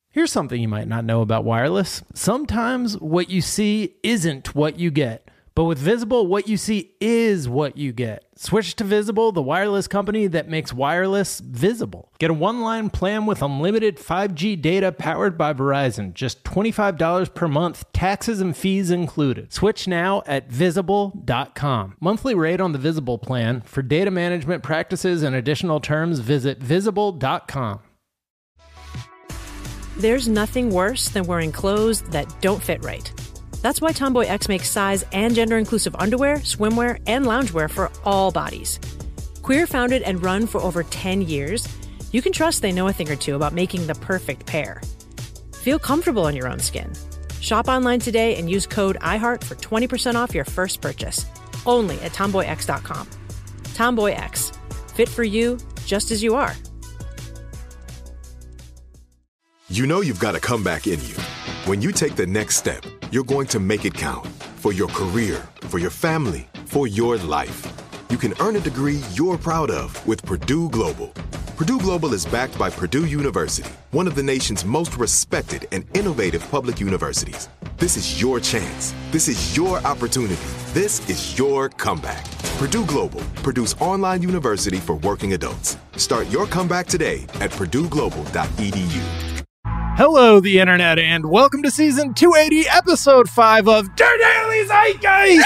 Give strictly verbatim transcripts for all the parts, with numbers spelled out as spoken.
Here's something you might not know about wireless. Sometimes what you see isn't what you get. But with Visible, what you see is what you get. Switch to Visible, the wireless company that makes wireless visible. Get a one-line plan with unlimited five G data powered by Verizon. Just twenty-five dollars per month, taxes and fees included. Switch now at visible dot com. Monthly rate on the Visible plan. For data management practices and additional terms, visit visible dot com. There's nothing worse than wearing clothes that don't fit right. That's why Tomboy X makes size and gender-inclusive underwear, swimwear, and loungewear for all bodies. Queer founded and run for over ten years, you can trust they know a thing or two about making the perfect pair. Feel comfortable in your own skin. Shop online today and use code iHeart for twenty percent off your first purchase. Only at tomboy x dot com. Tomboy X. Fit for you, just as you are. You know you've got a comeback in you. When you take the next step, you're going to make it count. For your career, for your family, for your life. You can earn a degree you're proud of with Purdue Global. Purdue Global is backed by Purdue University, one of the nation's most respected and innovative public universities. This is your chance. This is your opportunity. This is your comeback. Purdue Global, Purdue's online university for working adults. Start your comeback today at purdue global dot e d u. Hello, the internet, and welcome to season two eighty, episode five of Daily Zeitgeist!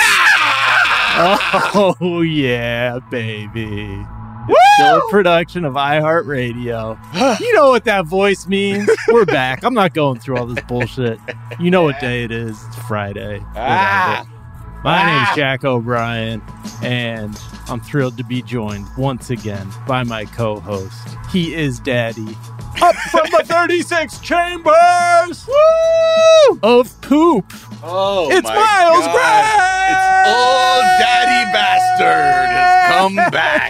Oh, yeah, baby. It's still a production of iHeartRadio. You know what that voice means. We're back. I'm not going through all this bullshit. You know what day it is. It's Friday. Ah. My ah. name's Jack O'Brien, and I'm thrilled to be joined once again by my co-host. He is Daddy. Up from the thirty-six chambers Woo! Of poop. Oh, it's my Miles God. Gray! It's old daddy bastard has come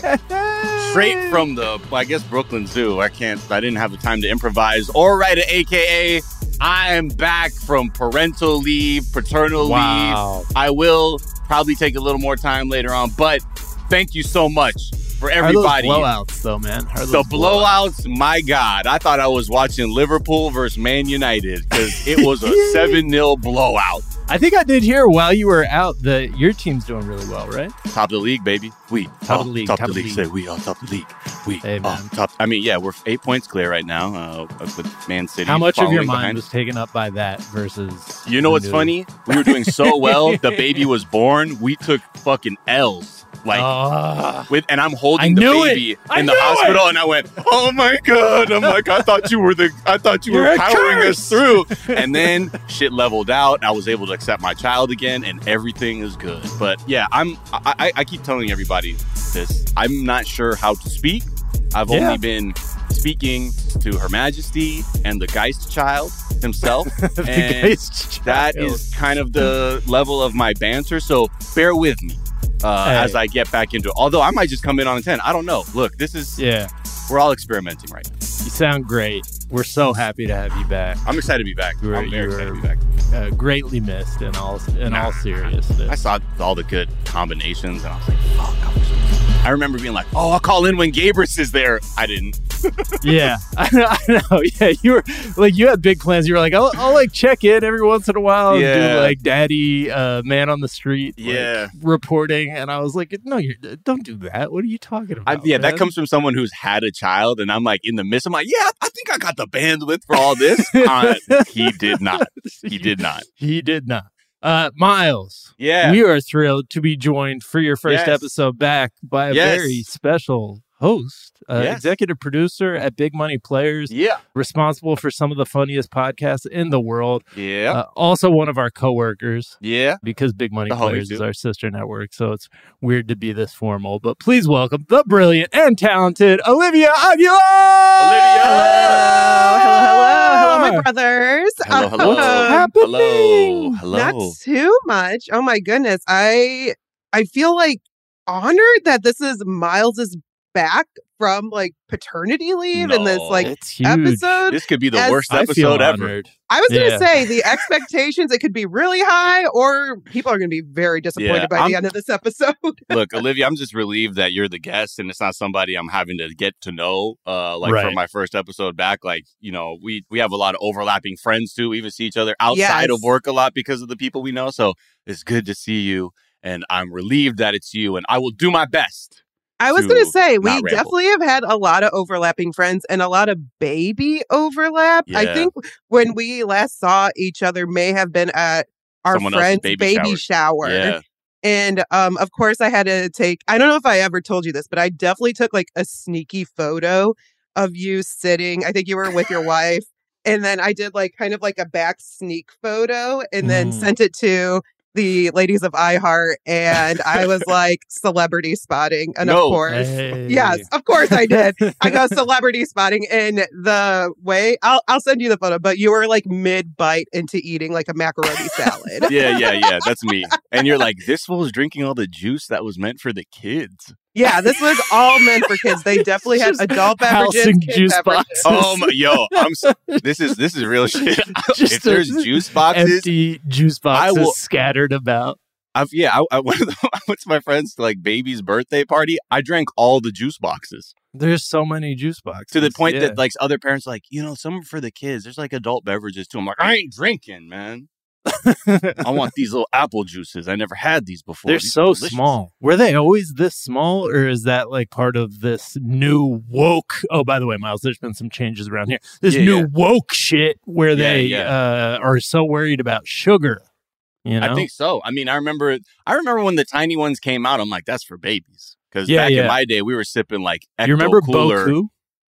back. Straight from the, I guess, Brooklyn Zoo. I can't, I didn't have the time to improvise or write an A K A. I am back from parental leave, paternal wow. leave. I will probably take a little more time later on, but thank you so much. For everybody. Are those blowouts, though, man? Are the blowouts, blowouts, my God. I thought I was watching Liverpool versus Man United because it was a seven nil blowout. I think I did hear while you were out that your team's doing really well, right? Top of the league, baby. We. Top oh, of the league. Top, top of the league. league. Say we are top of the league. We hey, man. are top. I mean, yeah, we're eight points clear right now uh, with Man City. How much of your mind behind. was taken up by that versus... You know what's new? Funny? We were doing so well. The baby was born. We took fucking L's. Like, uh, with, and I'm holding the baby in the hospital, it. and I went, "Oh my God!" I'm like, "I thought you were the, I thought you You're were powering us through." And then shit leveled out. I was able to accept my child again, and everything is good. But yeah, I'm, I, I keep telling everybody this. I'm not sure how to speak. I've yeah. only been speaking to Her Majesty and the Geist Child himself, the and Geist that child. is kind of the level of my banter. So bear with me. Uh, hey. As I get back into it. Although I might just come in on a ten. I don't know. Look, this is... Yeah. We're all experimenting right now. You sound great. We're so happy to have you back. I'm excited to be back. You're, I'm very excited to be back. Uh, greatly missed in all in nah, all seriousness. I saw all the good combinations, and I was like, fuck. I, was... I remember being like, oh, I'll call in when Gabrus is there. I didn't. Yeah, I know, I know. Yeah, you were like, you had big plans. You were like, I'll, I'll like check in every once in a while and yeah. do like daddy, uh, man on the street, yeah, like, reporting. And I was like, no, you don't do that. What are you talking about? I, yeah, man? That comes from someone who's had a child, and I'm like in the midst. I'm like, yeah, I think I got the bandwidth for all this. uh, he did not. He did not. He did not. Uh, Miles, yeah, we are thrilled to be joined for your first yes. episode back by a yes. very special host, uh, yes. executive producer at Big Money Players, yeah, responsible for some of the funniest podcasts in the world, yeah, uh, also one of our coworkers, yeah, because Big Money the Players is our sister network, so it's weird to be this formal, but please welcome the brilliant and talented Olivia Aguilar! Olivia! Hello, hello, hello, hello, my brothers. Hello, hello, What's happening? hello, hello. Not too much. Oh my goodness, I I feel like honored that this is Miles's back from like paternity leave No, in this like It's huge. episode. This could be the As- worst I feel episode ever. honored. I was going to Yeah. say the expectations, it could be really high or people are going to be very disappointed Yeah, by I'm- the end of this episode. Look, Olivia, I'm just relieved that you're the guest and it's not somebody I'm having to get to know. Uh, like for Right. my first episode back, like, you know, we we have a lot of overlapping friends too. We even see each other outside Yes. of work a lot because of the people we know. So it's good to see you. And I'm relieved that it's you. And I will do my best. I was to going to say, we not ramble. definitely have had a lot of overlapping friends and a lot of baby overlap. I Yeah. think when we last saw each other may have been at our Someone else's friend's baby baby, shower. shower. Yeah. And um, of course, I had to take, I don't know if I ever told you this, but I definitely took like a sneaky photo of you sitting. I think you were with your wife. And then I did like kind of like a back sneak photo and then Mm. sent it to the ladies of iHeart. And I was like celebrity spotting. And No. of course, Hey. yes, of course I did. I go celebrity spotting in the way. I'll I'll send you the photo, but you were like mid bite into eating like a macaroni salad. Yeah, yeah, yeah. That's me. And you're like, this fool's drinking all the juice that was meant for the kids. Yeah, this was all meant for kids. They definitely had Just adult beverages, housing kid juice beverages. boxes. Oh my, yo, I'm. So, this is this is real shit. Just if there's a juice boxes, Empty juice I boxes will- scattered about. I've yeah. I, I, went to the, I went to my friend's like baby's birthday party. I drank all the juice boxes There's so many juice boxes. to the point yeah. that like other parents are like, you know, some are for the kids. There's like adult beverages too. I'm like, I ain't drinking, man. I want these little apple juices. I never had these before. They're These are so delicious. small. Were they always this small, or is that like part of this new woke? Oh, by the way, Miles, there's been some changes around here. This Yeah, new yeah. woke shit where Yeah, they yeah. Uh, are so worried about sugar. You know, I think so. I mean, I remember. I remember when the tiny ones came out. I'm like, that's for babies. Because Yeah, back yeah. in my day, we were sipping like Ecto you remember Cooler. Boku?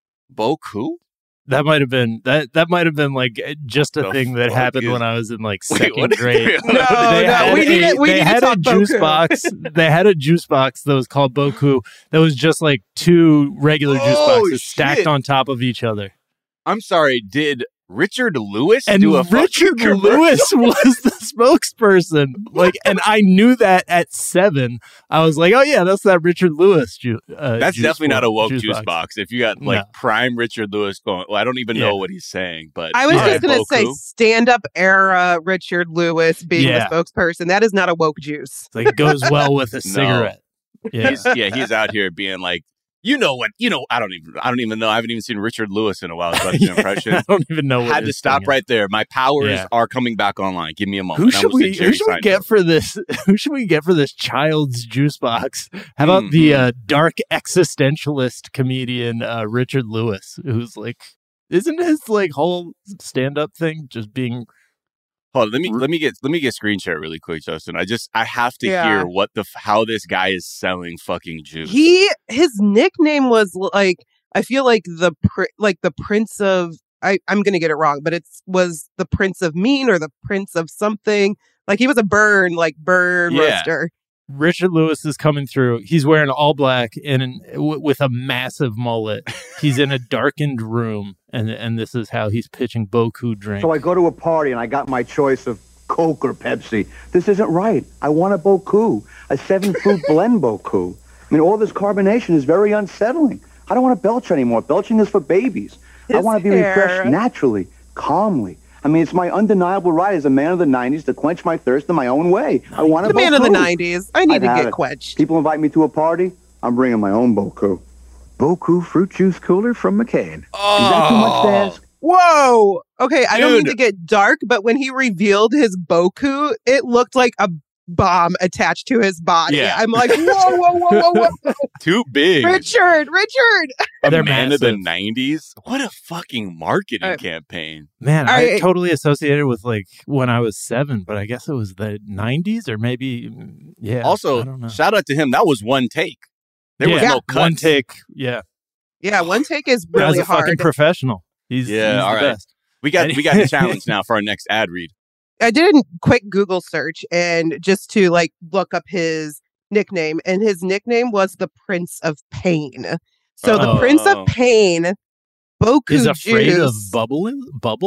Boku? That might have been that. That might have been like just a The thing that fuck happened is- when I was in like Wait, second what is- grade. No, They no, had we a- need to, we they need had to a talk juice Boku. box. They had a juice box that was called Boku. That was just like two regular juice Oh, boxes stacked shit. on top of each other. I'm sorry. Did Richard Lewis And do a Richard fucking Lewis was the spokesperson. Like, and I knew that at seven. I was like, oh yeah, that's that Richard Lewis ju- uh, That's juice definitely not a woke juice, juice box. box. If you got like No. prime Richard Lewis going, well, I don't even know Yeah. what he's saying, but I was Yeah. just going to say Boku. stand up era Richard Lewis being Yeah. the spokesperson. That is not a woke juice. It's like it goes well with a No. cigarette. Yeah. he's, yeah, he's out here being like, you know what, you know, I don't even, I don't even know. I haven't even seen Richard Lewis in a while. So that's an impression. I don't even know what Had to his stop thing is. right there. My powers Yeah. are coming back online. Give me a moment. Who I should almost said we Jerry who should we Seinfeld. get for this? Who should we get for this child's juice box? How about the Mhm. uh, dark existentialist comedian uh, Richard Lewis, who's like, isn't his like whole stand up thing just being Hold on, let me let me get let me get screen share really quick, Justin. I just I have to Yeah. hear what the f- how this guy is selling fucking juice. He his nickname was like I feel like the pr- like the Prince of I I'm gonna get it wrong, but it's was the Prince of Mean or the Prince of something. Like he was a burn like burn Yeah. roaster. Richard Lewis is coming through. He's wearing all black and an, w- with a massive mullet. He's in a darkened room, and and this is how he's pitching Boku drink. So I go to a party and I got my choice of Coke or Pepsi. This isn't right. I want a Boku, a seven-fruit blend Boku. I mean, all this carbonation is very unsettling. I don't want to belch anymore. Belching is for babies. I His want to be hair. refreshed naturally, calmly. I mean, it's my undeniable right as a man of the nineties to quench my thirst in my own way. I want a The man of the Boku. nineties. I need I've to had get it. quenched. People invite me to a party, I'm bringing my own Boku. Boku fruit juice cooler from McCain. Is that too much to ask? Whoa. Okay, I don't Dude. mean to get dark, but when he revealed his Boku, it looked like a bomb attached to his body. Yeah. I'm like, whoa, whoa, whoa, whoa, whoa. Too big. Richard, Richard. A They're man of the massive. nineties. What a fucking marketing Uh, campaign. Man, All I right. totally associated with like when I was seven, but I guess it was the nineties or maybe mm, yeah. I Also, don't know. shout out to him. That was one take. There was Yeah, no cuts. one take. Yeah, Yeah, one take is Guy's really a fucking hard. professional. He's Yeah, he's all the right. best. We got we got a challenge now for our next ad read. I did a quick Google search and just to like look up his nickname, and his nickname was the Prince of Pain. So the Oh. Prince of Pain, Boku Is afraid juice. of bubble bubbles.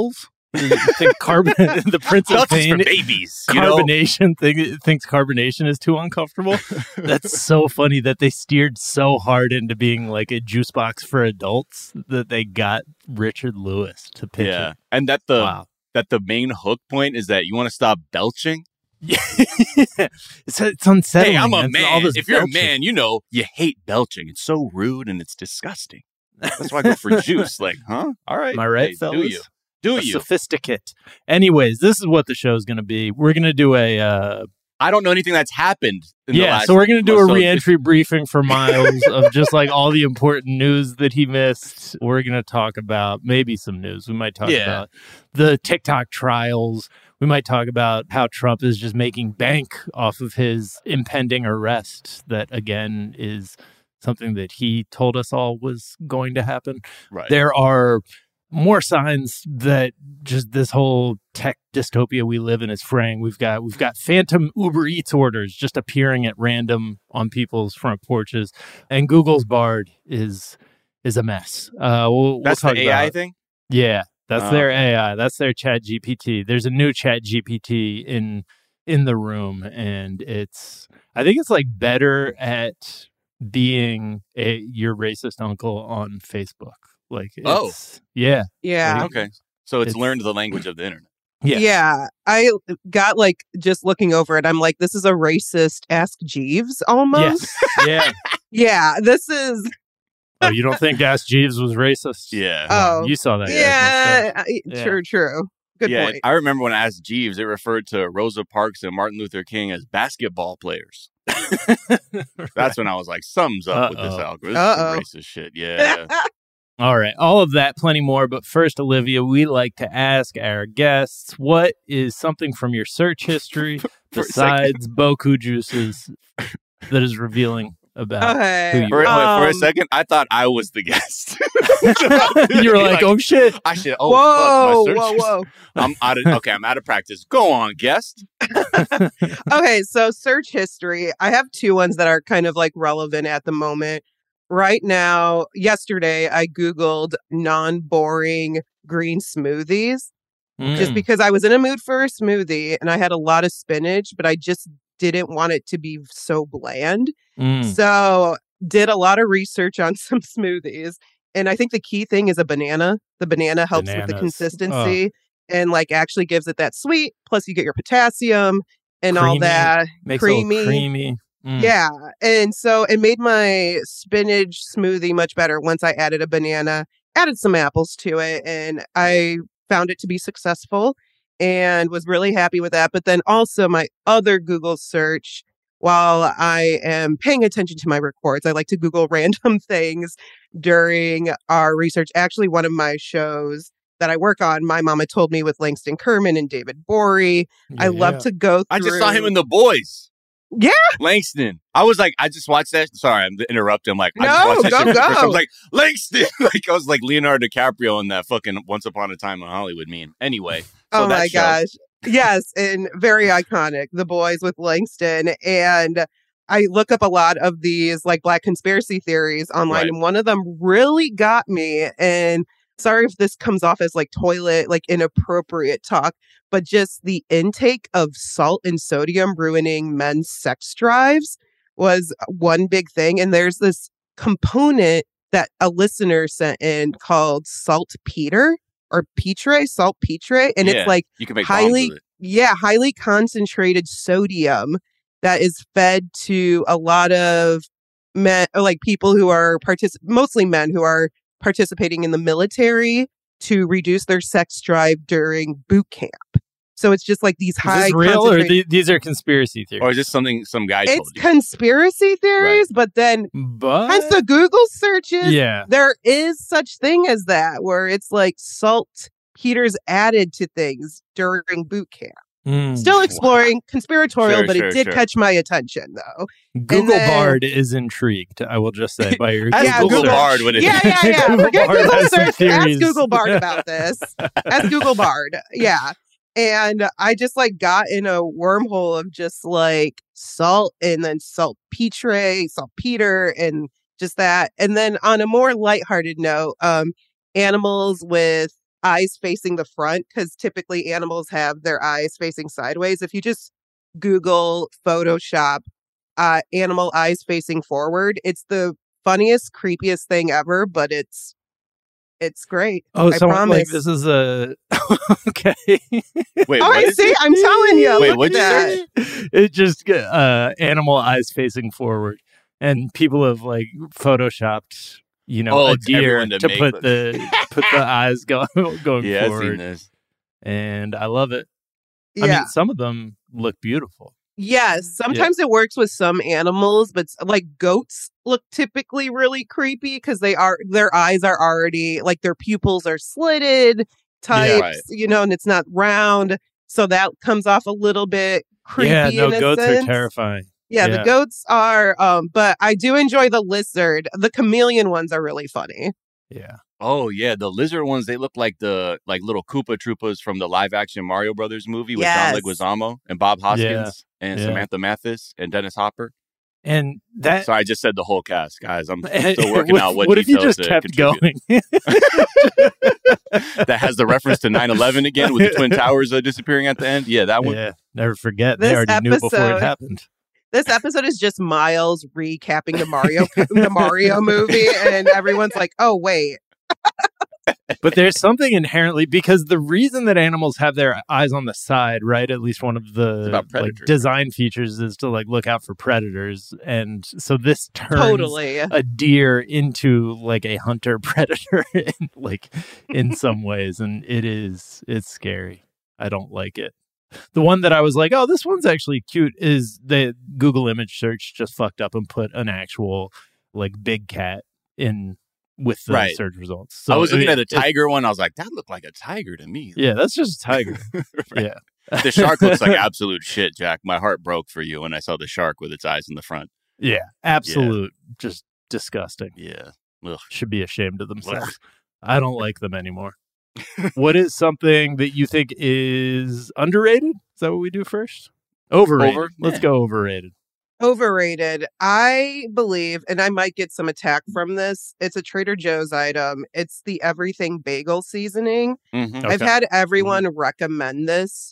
You think carbon, the Prince of Seltz is Pain, for babies. You know? carbonation thing, thinks carbonation is too uncomfortable. That's so funny that they steered so hard into being like a juice box for adults that they got Richard Lewis to pitch Yeah, it. and that the Wow. that the main hook point is that you want to stop belching. Yeah, it's, it's unsettling. Hey, I'm a That's man. all this If you're belching. a man, you know you hate belching. It's so rude and it's disgusting. That's why I go for juice. Like, huh? All right. Am I right, Hey, fellas? Do you? Do A you? sophisticate. Anyways, this is what the show's going to be. We're going to do a uh, I don't know anything that's happened. In the yeah. last So we're going to do a so reentry briefing for Miles of just like all the important news that he missed. We're going to talk about maybe some news. We might talk Yeah. about the TikTok trials. We might talk about how Trump is just making bank off of his impending arrest. That again is something that he told us all was going to happen. Right. There are more signs that just this whole tech dystopia we live in is fraying. We've got we've got phantom Uber Eats orders just appearing at random on people's front porches, and Google's Bard is is a mess. Uh, we'll, That's we'll talk the A I about, thing? Yeah, that's Oh, their okay. A I. That's their Chat G P T. There's a new Chat G P T in in the room, and it's I think it's like better at being a your racist uncle on Facebook. Like, Oh. it's, yeah, Yeah. Okay. So it's, It's- learned the language of the internet. yeah, Yeah. I got like just looking over it, I'm like, this is a racist Ask Jeeves almost. yes, yeah. Yeah. This is, Oh, you don't think Ask Jeeves was racist? Yeah. oh, you saw that. yeah. I- Yeah. True, true. Good yeah, point. I remember when I asked Jeeves, it referred to Rosa Parks and Martin Luther King as basketball players. That's when I was like, something's up with this Uh-oh. algorithm. This is some Uh-oh. racist shit. Yeah. All right, all of that, plenty more. But first, Olivia, we like to ask our guests, what is something from your search history For a second. besides Boku juices that is revealing about Okay. who you For, wait, for a Um, second, I thought I was the guest. You were like, oh shit. I should. Oh, whoa, fuck, my whoa, search- whoa. I'm out of. Okay, I'm out of practice. Go on, guest. Okay, so search history. I have two ones that are kind of like relevant at the moment. Right now, yesterday, I Googled non-boring green smoothies just Mm. because I was in a mood for a smoothie and I had a lot of spinach, but I just didn't want it to be so bland. Mm. So did a lot of research on some smoothies. And I think the key thing is a banana. The banana helps with the Bananas. consistency and like actually gives it that sweet. Plus you get your potassium and all Creamy. that. Makes creamy. it all creamy. Mm. Yeah. And so it made my spinach smoothie much better once I added a banana, added some apples to it, and I found it to be successful and was really happy with that. But then also my other Google search, while I am paying attention to my reports, I like to Google random things during our research. Actually, one of my shows that I work on, My Mama Told Me with Langston Kerman and David Bory. I Yeah. love to go through. I just saw him in The Boys. Yeah. Langston. I was like, I just watched that. Sorry, I'm interrupting. I'm like, I No, just watched that go, shit for the first time. I go. was like, Langston. Like, I was like Leonardo DiCaprio in that fucking Once Upon a Time in Hollywood meme. Anyway. So Oh that my show. gosh. Yes, and very iconic. The Boys with Langston. And I look up a lot of these like Black conspiracy theories online, Right. and one of them really got me. And sorry if this comes off as like toilet, like inappropriate talk, but just the intake of salt and sodium ruining men's sex drives was one big thing. And there's this component that a listener sent in called saltpeter or petre, saltpetre. And Yeah, it's like you can make highly, bombs with it. yeah, highly concentrated sodium that is fed to a lot of men, or like people who are partic- mostly men who are participating in the military to reduce their sex drive during boot camp. So it's just like these Is high this real or concentra- the, these are conspiracy theories? Or is this something some guy it's told you? conspiracy theories, but then but hence the Google searches, yeah. there is such thing as that where it's like salt peters added to things during boot camp. Mm. Still exploring, conspiratorial, Sure, but sure, it did sure. catch my attention though. Google then- Bard is intrigued, I will just say, by your Ask Yeah, Google Google- Bard what it Yeah, is. yeah, yeah. Google Forget Bard Google has some search. Ask theories. Google Bard about this. Ask Google Bard. Yeah. And I just like got in a wormhole of just like salt and then saltpetre, saltpeter, and just that. And then on a more lighthearted note, um, animals with eyes facing the front, because typically animals have their eyes facing sideways. If you just Google Photoshop uh, animal eyes facing forward, it's the funniest, creepiest thing ever, but it's it's great. Oh, I so promise. like this is a okay. Wait, Oh, what I is see. it? I'm telling you. Wait, look what'd at you that. say? It just uh animal eyes facing forward, and people have like photoshopped, you know, Oh, a it's deer everyone to to make put the put the eyes go, going Yeah, I've seen forward, this. and I love it. I Yeah. mean, some of them look beautiful. Yes, sometimes it works with some animals, but s- like goats look typically really creepy because they are their eyes are already like their pupils are slitted types, Right. you know, and it's not round, so that comes off a little bit creepy. Yeah, no, in a goats sense. are terrifying. Yeah, Yeah. the goats are, um, but I do enjoy the lizard. The chameleon ones are really funny. Yeah. Oh yeah, the lizard ones. They look like the like little Koopa Troopas from the live action Mario Brothers movie with John Yes. Leguizamo and Bob Hoskins and yeah. Samantha Mathis and Dennis Hopper. And that So I just said the whole cast, guys. I'm still working what, out what, what if you details just to kept contribute. going? That has the reference to nine eleven again with the Twin Towers uh, disappearing at the end. Yeah, that one. Yeah, never forget. They This already knew before it episode- happened. This episode is just Miles recapping the Mario the Mario movie, and everyone's like, "Oh wait, But there's something inherently, because the reason that animals have their eyes on the side, right? At least one of the about like, predators. design features is to like look out for predators, and so this turns totally." a deer into like a hunter predator, in, like in some ways, and it is it's scary. I don't like it. The one that I was like, oh, this one's actually cute, is the Google image search just fucked up and put an actual like big cat in with the Right. search results. So I was looking it- at a it- tiger one. I was like, that looked like a tiger to me. Yeah, that's just a tiger. Right. Yeah. The shark looks like absolute shit, Jack. My heart broke for you when I saw the shark with its eyes in the front. Yeah, absolute. Just disgusting. Yeah. Ugh. Should be ashamed of themselves. I don't like them anymore. What is something that you think is underrated? Is that what we do first? Overrated. Over? Let's Yeah. go overrated. Overrated. I believe, and I might get some attack from this. It's a Trader Joe's item. It's the Everything Bagel seasoning. Mhm. I've Okay. had everyone recommend this,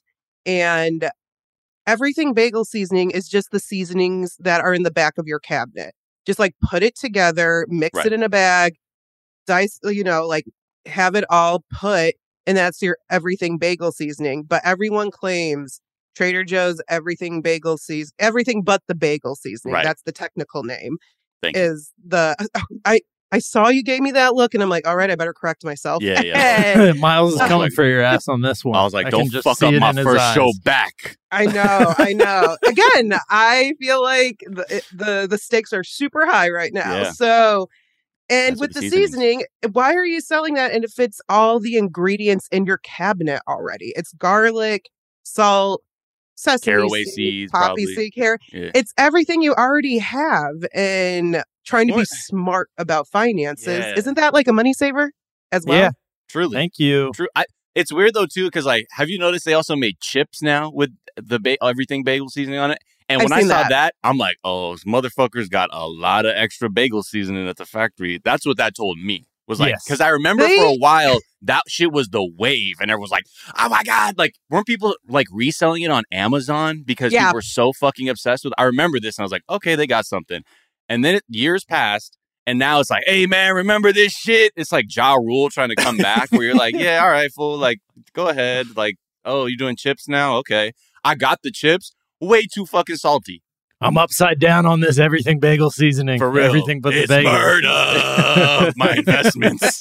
and Everything Bagel seasoning is just the seasonings that are in the back of your cabinet. Just like put it together, mix Right. it in a bag, dice, you know, like have it all put, and that's your Everything Bagel seasoning. But everyone claims Trader Joe's Everything Bagel season, everything but the bagel seasoning. Right. That's the technical name. Thank you. Is the I I saw you gave me that look, and I'm like, all right, I better correct myself. Yeah, yeah. Miles is Oh. coming for your ass on this one. I was like, can don't just fuck see up it my in his first eyes. show back. I know, I know. Again, I feel like the it- the the stakes are super high right now. Yeah. So, and That's with what the the seasonings. seasoning, why are you selling that? And if it's all the ingredients in your cabinet already, it's garlic, salt, sesame Caraway seed, seeds, poppy probably. seed, carrot. Yeah. It's everything you already have, and trying to be What? smart about finances. Yeah. Isn't that like a money saver as well? Yeah. Truly. Thank you. True. I, it's weird though too, because like, have you noticed they also made chips now with the ba- everything bagel seasoning on it? And I've when I seen saw that. that. I'm like, oh, those motherfuckers got a lot of extra bagel seasoning at the factory. That's what that told me. Was like, Yes. because I remember They- for a while that shit was the wave, and everyone was like, oh my god, like weren't people like reselling it on Amazon because Yeah. people were so fucking obsessed with? I remember this, and I was like, okay, they got something. And then it, years passed. And now it's like, hey, man, remember this shit? It's like Ja Rule trying to come back where you're like, yeah, all right, fool. Like, go ahead. Like, oh, you're doing chips now? Okay. I got the chips. Way too fucking salty. I'm upside down on this everything bagel seasoning. For real. Everything but the it's bagel. murder of my investments.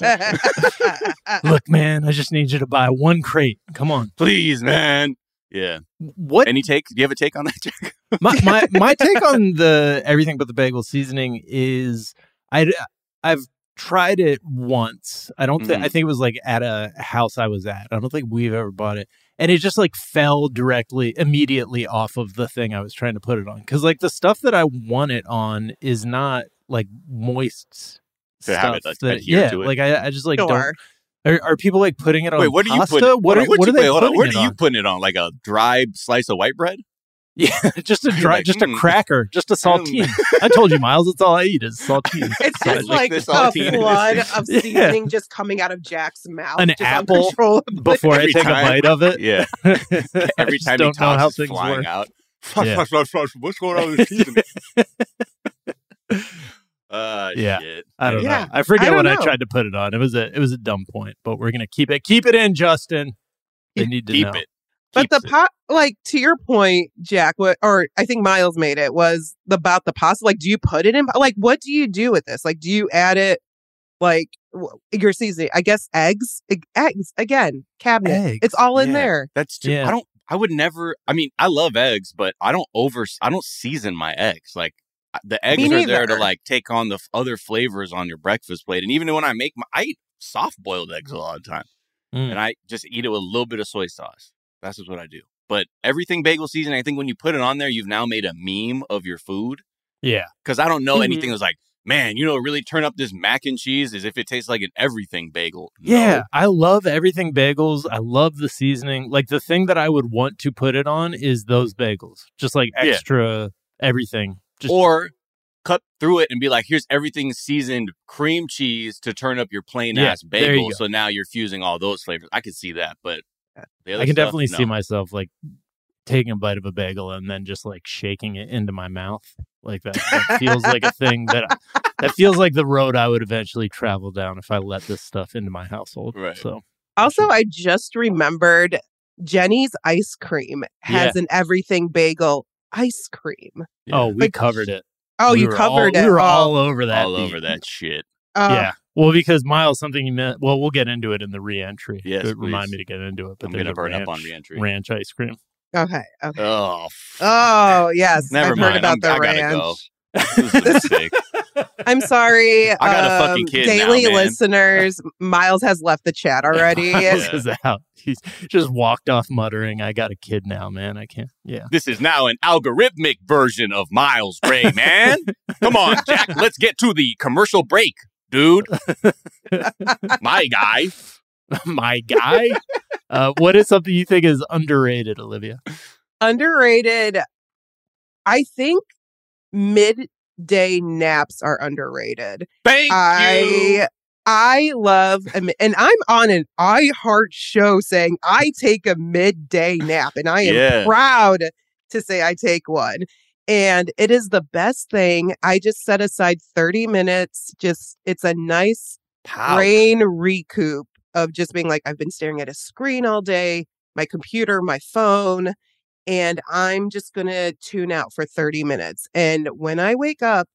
Look, man, I just need you to buy one crate. Come on. Please, man. Yeah. What Any take? Do you have a take on that, Jack? my, my my take on the everything but the bagel seasoning is I I've tried it once. I don't think Mhm. I think it was like at a house I was at. I don't think we've ever bought it, and it just like fell directly immediately off of the thing I was trying to put it on, because like the stuff that I want it on is not like moist To stuff. have it, like, that, adhere yeah, to it. like I, I just like don't. Sure. Are, are people like putting it on Wait, what are you pasta? putting? What hold are, on, what what you, are they wait, hold on. putting What it are you on? putting it on? Like a dry slice of white bread? Yeah, just a dry, Like, just a mm. cracker, just a saltine. I told you, Miles, it's all I eat is saltine. It's So I just lick like this a saltine. flood of Yeah. seasoning just coming out of Jack's mouth. An just apple uncontrollably. Before I Every take time. a bite of it. Yeah. I Every just time he don't know how talks, it's things flying work. out. Yeah. What's going on with this seasoning? Uh, Yeah. shit. I don't Yeah. know. I forget I don't what I know. tried to put it on. It was a it was a dumb point, but we're gonna keep it. Keep it in, Justin. They need to Keep know. it. But the Keeps it. pot, like to your point, Jack, what, or I think Miles made it was about the pasta. Like, do you put it in? Like, what do you do with this? Like, do you add it? Like w- your seasoning? I guess eggs. Eg- Eggs again. Cabinet. Eggs. It's all in Yeah. there. That's too, Yeah. I don't, I would never, I mean, I love eggs, but I don't over, I don't season my eggs. Like, the eggs Me are there to neither. like take on the f- other flavors on your breakfast plate. And even when I make my, I eat soft boiled eggs a lot of the time. Mm. And I just eat it with a little bit of soy sauce. That's just what I do. But everything bagel seasoning, I think when you put it on there, you've now made a meme of your food. Yeah. Because I don't know Mhm. anything that's like, man, you know, really turn up this mac and cheese as if it tastes like an everything bagel. No. Yeah, I love everything bagels. I love the seasoning. Like the thing that I would want to put it on is those bagels. Just like Yeah. extra everything. Just Or cut through it and be like, here's everything seasoned cream cheese to turn up your plain Yeah, ass there you bagel. go. So now you're fusing all those flavors. I could see that, but the other I can stuff, definitely no. see myself like taking a bite of a bagel and then just like shaking it into my mouth. Like that, that feels like a thing that that feels like the road I would eventually travel down if I let this stuff into my household. Right. So Also, I just remembered Jenny's ice cream has an everything bagel ice cream. oh, we Like- covered it. Oh, We you were covered all, it. We were Oh, all over that. all beat. over that shit. oh. Yeah. Well, because Miles, something you meant. Well, we'll get into it in the re-entry. Yes, It remind please. me to get into it. But I'm there's gonna a burn ranch, up on re-entry. ranch ice cream. Okay. Okay. Oh, f- Oh, yes. Never I've mind. heard about I'm- the I gotta ranch. go. this is a mistake. I'm sorry. I got a fucking um, kid now, Daily man. listeners, Miles has left the chat already. Miles Yeah. is out. He's just walked off muttering, "I got a kid now, man. I can't." Yeah. This is now an algorithmic version of Miles Ray, man. Come on, Jack. Let's get to the commercial break, dude. My guy. My guy. uh, what is something you think is underrated, Olivia? Underrated. I think midday naps are underrated. Thank you. I I love a mi- and I'm on an iHeart show saying I take a midday nap and I am Yeah. proud to say I take one. And it is the best thing. I just set aside thirty minutes. Just it's a nice Pow. brain recoup of just being like, I've been staring at a screen all day, my computer, my phone, and I'm just going to tune out for thirty minutes. And when I wake up,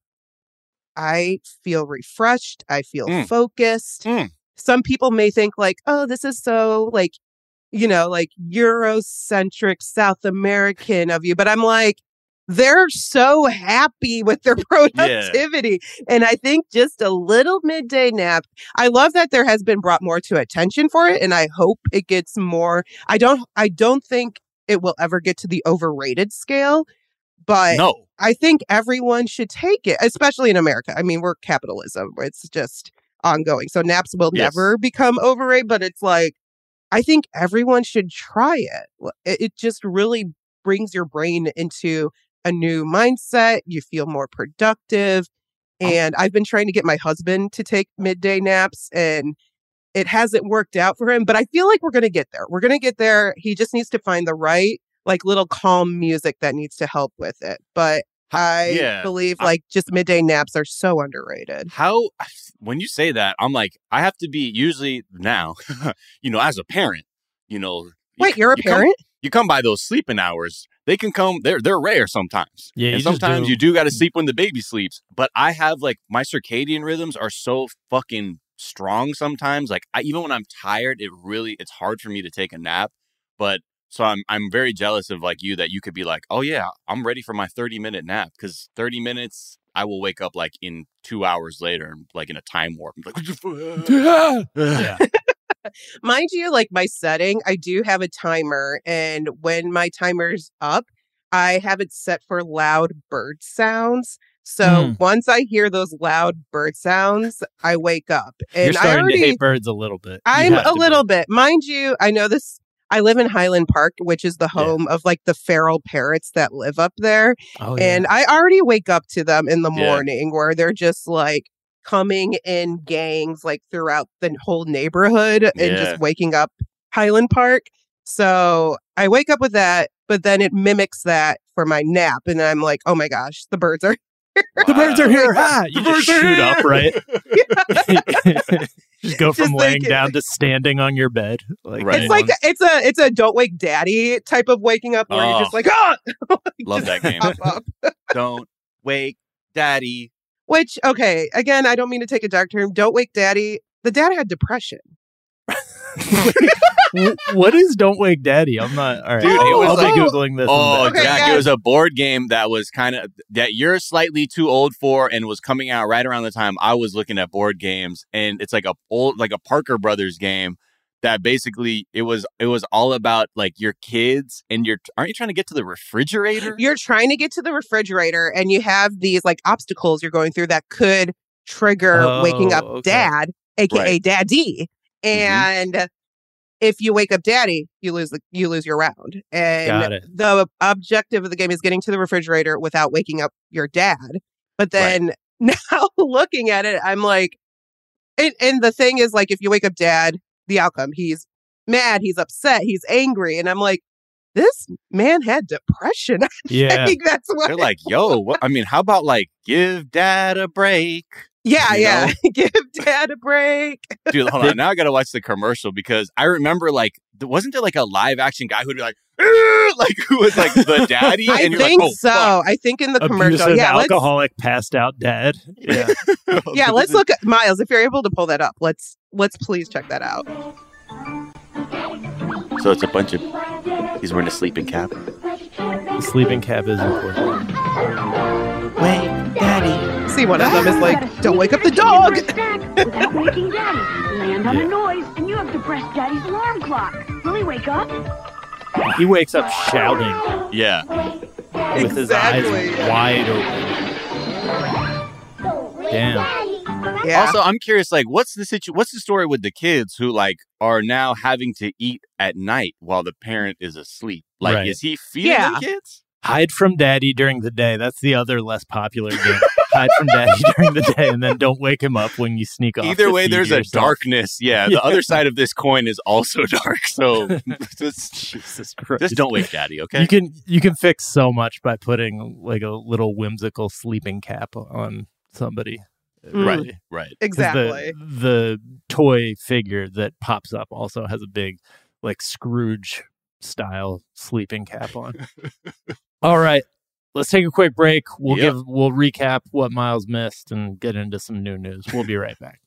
I feel refreshed. I feel Mm. focused. Mm. Some people may think like, oh, this is so like, you know, like Eurocentric South American of you. But I'm like, they're so happy with their productivity. And I think just a little midday nap. I love that there has been brought more to attention for it. And I hope it gets more. I don't, I don't think it will ever get to the overrated scale, but No. I think everyone should take it, especially in America. I mean, we're capitalism. It's just ongoing. So naps will Yes. never become overrated, but it's like, I think everyone should try it. It, it just really brings your brain into a new mindset. You feel more productive. And I've been trying to get my husband to take midday naps and it hasn't worked out for him, but I feel like we're going to get there. We're going to get there. He just needs to find the right, like little calm music that needs to help with it. But I yeah. believe I- like just midday naps are so underrated. How, when you say that, I'm like, I have to be usually now, you know, as a parent, you know. you Wait, c- you're a you come- parent? you come by those sleeping hours. They can come, they're, they're rare sometimes. Yeah, you and just sometimes do. you do got to sleep when the baby sleeps. But I have like, my circadian rhythms are so fucking strong sometimes. Like, I, even when I'm tired, it really, it's hard for me to take a nap. But so I'm I'm very jealous of like you that you could be like, oh yeah, I'm ready for my thirty minute nap, because thirty minutes I will wake up like in two hours later, like in a time warp. I'm like, what the fuck? Yeah. Mind you, like my setting, I do have a timer. And when my timer's up, I have it set for loud bird sounds. So Mm. once I hear those loud bird sounds, I wake up. And You're starting I already, to hate birds a little bit. You I'm have a to be. little bit. Mind you, I know this, I live in Highland Park, which is the home yeah. of like the feral parrots that live up there. Oh, yeah. And I already wake up to them in the Yeah. morning where they're just like coming in gangs like throughout the whole neighborhood and Yeah. just waking up Highland Park. So I wake up with that, but then it mimics that for my nap. And I'm like, oh my gosh, the birds are here. The birds are here. Wow. Ah, you The just birds are shoot here. up, right? Just go from Just laying like- down to standing on your bed. Like Right. It's like it's a it's a don't wake daddy type of waking up where Oh. you're just like, ah, Love that game. pop up. Don't wake daddy. Which, okay, again, I don't mean to take a dark term. Don't wake daddy. The dad had depression. W- what is Don't Wake Daddy? I'm not. All right. Dude, I'll, it was I'll like- be Googling this. Oh, in a bit. Okay, Jack, yeah. it was a board game that was kind of that you're slightly too old for and was coming out right around the time I was looking at board games. And it's like a old, like a Parker Brothers game that basically it was it was all about like your kids and your aren't you trying to get to the refrigerator? You're trying to get to the refrigerator and you have these like obstacles you're going through that could trigger Oh, waking up okay. dad, aka Right. daddy. And if you wake up daddy, you lose the you lose your round. And Got it. the objective of the game is getting to the refrigerator without waking up your dad. But then now looking at it, I'm like, and, and the thing is like, if you wake up dad, the outcome, he's mad, he's upset, he's angry. And I'm like, this man had depression. I Yeah. think that's what. They're like, yo, what? I mean, how about like give dad a break? yeah, you yeah. Give dad a break. Dude, hold on. Now I gotta watch the commercial because I remember like th- wasn't there like a live action guy who'd be like, "Arr!" like who was like the daddy? I and you're think like, oh, so. fuck. I think in the commercial. Abusive, Yeah, let's, alcoholic, passed out dad. Yeah. yeah, let's look at Miles. If you're able to pull that up, let's let's please check that out. So it's a bunch of he's wearing a sleeping cap. The sleeping cap is important. Wait, daddy. See, one of them is like, "Don't wake up the dog." Without waking Daddy. Land on Yeah. a noise, and you have to press Daddy's alarm clock. Will he wake up? He wakes up shouting Yeah. with his Exactly. eyes wide open. Damn. Yeah. Also, I'm curious, like, what's the situ- What's the story with the kids who like are now having to eat at night while the parent is asleep? Like, Right. is he feeding Yeah. the kids? Hide from daddy during the day. That's the other less popular game. Hide from daddy during the day and then don't wake him up when you sneak off. Either to way, feed there's yourself. a darkness. Yeah, the Yeah. other side of this coin is also dark. So just, Jesus Christ. just don't wake daddy, okay? You can you can fix so much by putting like a little whimsical sleeping cap on somebody. Mm. Right, right. 'Cause Exactly. The, the toy figure that pops up also has a big, like Scrooge style sleeping cap on. All right, let's take a quick break. We'll Yep. give we'll recap what Miles missed and get into some new news. We'll be right back.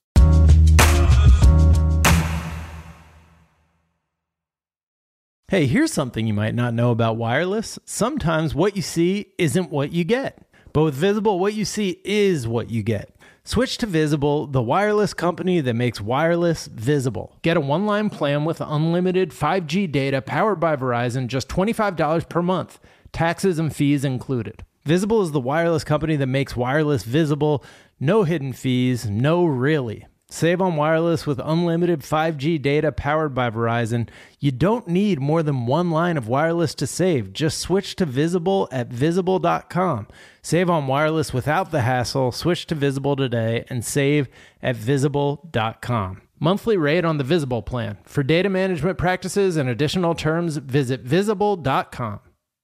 Hey, here's something you might not know about wireless. Sometimes what you see isn't what you get. But with Visible, what you see is what you get. Switch to Visible, the wireless company that makes wireless visible. Get a one-line plan with unlimited five G data powered by Verizon, just twenty-five dollars per month, taxes and fees included. Visible is the wireless company that makes wireless visible. No hidden fees, no really. Save on wireless with unlimited five G data powered by Verizon. You don't need more than one line of wireless to save. Just switch to Visible at visible dot com. Save on wireless without the hassle. Switch to Visible today and save at visible dot com. Monthly rate on the Visible plan. For data management practices and additional terms, visit visible dot com.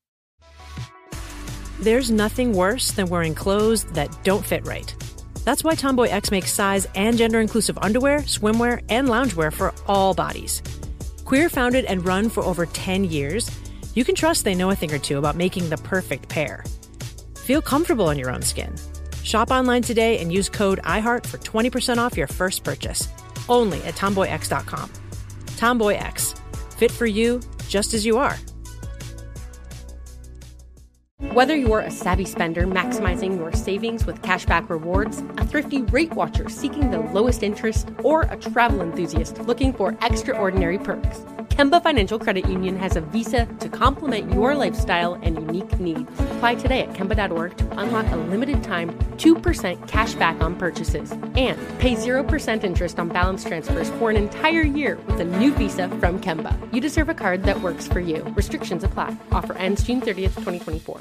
There's nothing worse than wearing clothes that don't fit right. That's why Tomboy X makes size and gender-inclusive underwear, swimwear, and loungewear for all bodies. Queer founded and run for over ten years, you can trust they know a thing or two about making the perfect pair. Feel comfortable in your own skin. Shop online today and use code iHeart for twenty percent off your first purchase. Only at tomboy x dot com. Tomboy X. Fit for you, just as you are. Whether you're a savvy spender maximizing your savings with cashback rewards, a thrifty rate watcher seeking the lowest interest, or a travel enthusiast looking for extraordinary perks, Kemba Financial Credit Union has a visa to complement your lifestyle and unique needs. Apply today at Kemba dot org to unlock a limited time two percent cash back on purchases and pay zero percent interest on balance transfers for an entire year with a new visa from Kemba. You deserve a card that works for you. Restrictions apply. Offer ends June thirtieth, twenty twenty-four.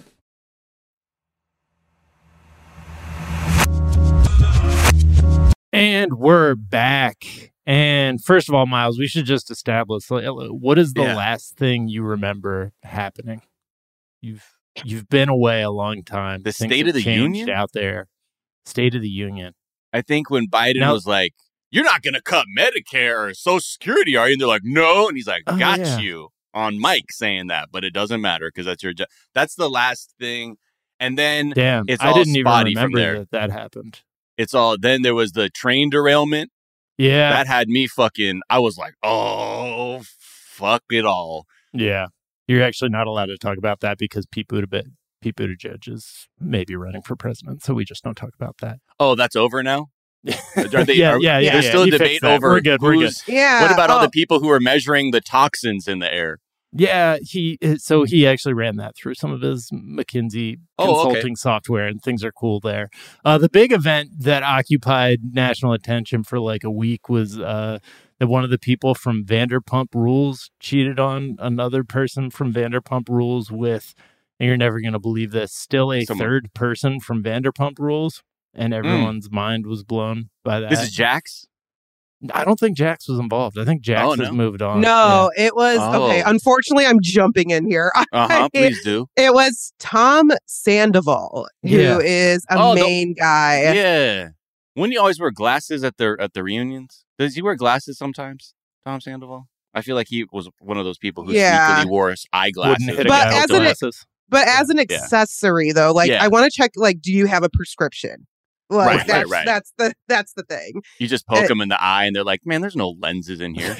And we're back. And first of all, Miles, we should just establish, like, what is the Yeah. last thing you remember happening? You've you've been away a long time. The Things State have of the changed Union? out there. State of the Union. I think when Biden Now- was like, "You're not going to cut Medicare or Social Security, are you?" And they're like, "No," and he's like, Oh, "Got yeah. you," on mic saying that, but it doesn't matter because that's your job. That's the last thing, and then Damn, it's I all didn't even spotty from remember there. that that happened. It's all. Then there was the train derailment Yeah, that had me fucking. I was like, "Oh, fuck it all." yeah. You're actually not allowed to talk about that because Pete Buttigieg, Pete Buttigieg is maybe running for president, so we just don't talk about that. Oh, that's over now. Are they, yeah, are- yeah, yeah. There's yeah. still a He fixed debate that. over We're good. We're good. who's- Yeah. What about all oh, the people who are measuring the toxins in the air? Yeah, he so he actually ran that through some of his McKinsey Oh, okay. consulting software, and things are cool there. Uh, the big event that occupied national attention for like a week was uh, that one of the people from Vanderpump Rules cheated on another person from Vanderpump Rules with, and you're never going to believe this, still a Someone- third person from Vanderpump Rules, and everyone's mind was blown by that. This is Jax. I don't think Jax was involved. I think Jax Oh, has no? moved on. no, it was okay. Oh. Unfortunately, I'm jumping in here. Uh huh. Please do. It was Tom Sandoval, who Yeah. is a Oh, the- main guy. Yeah. Wouldn't he always wear glasses at their at the reunions? Does he wear glasses sometimes, Tom Sandoval? I feel like he was one of those people who Yeah. secretly wore eyeglasses. Wouldn't hit a But guy with as an- glasses. But as an Yeah. accessory, though, like Yeah. I want to check, like, do you have a prescription? Like, Right, right, that's, right. That's the that's the thing. You just poke Uh, them in the eye, and they're like, "Man, there's no lenses in here."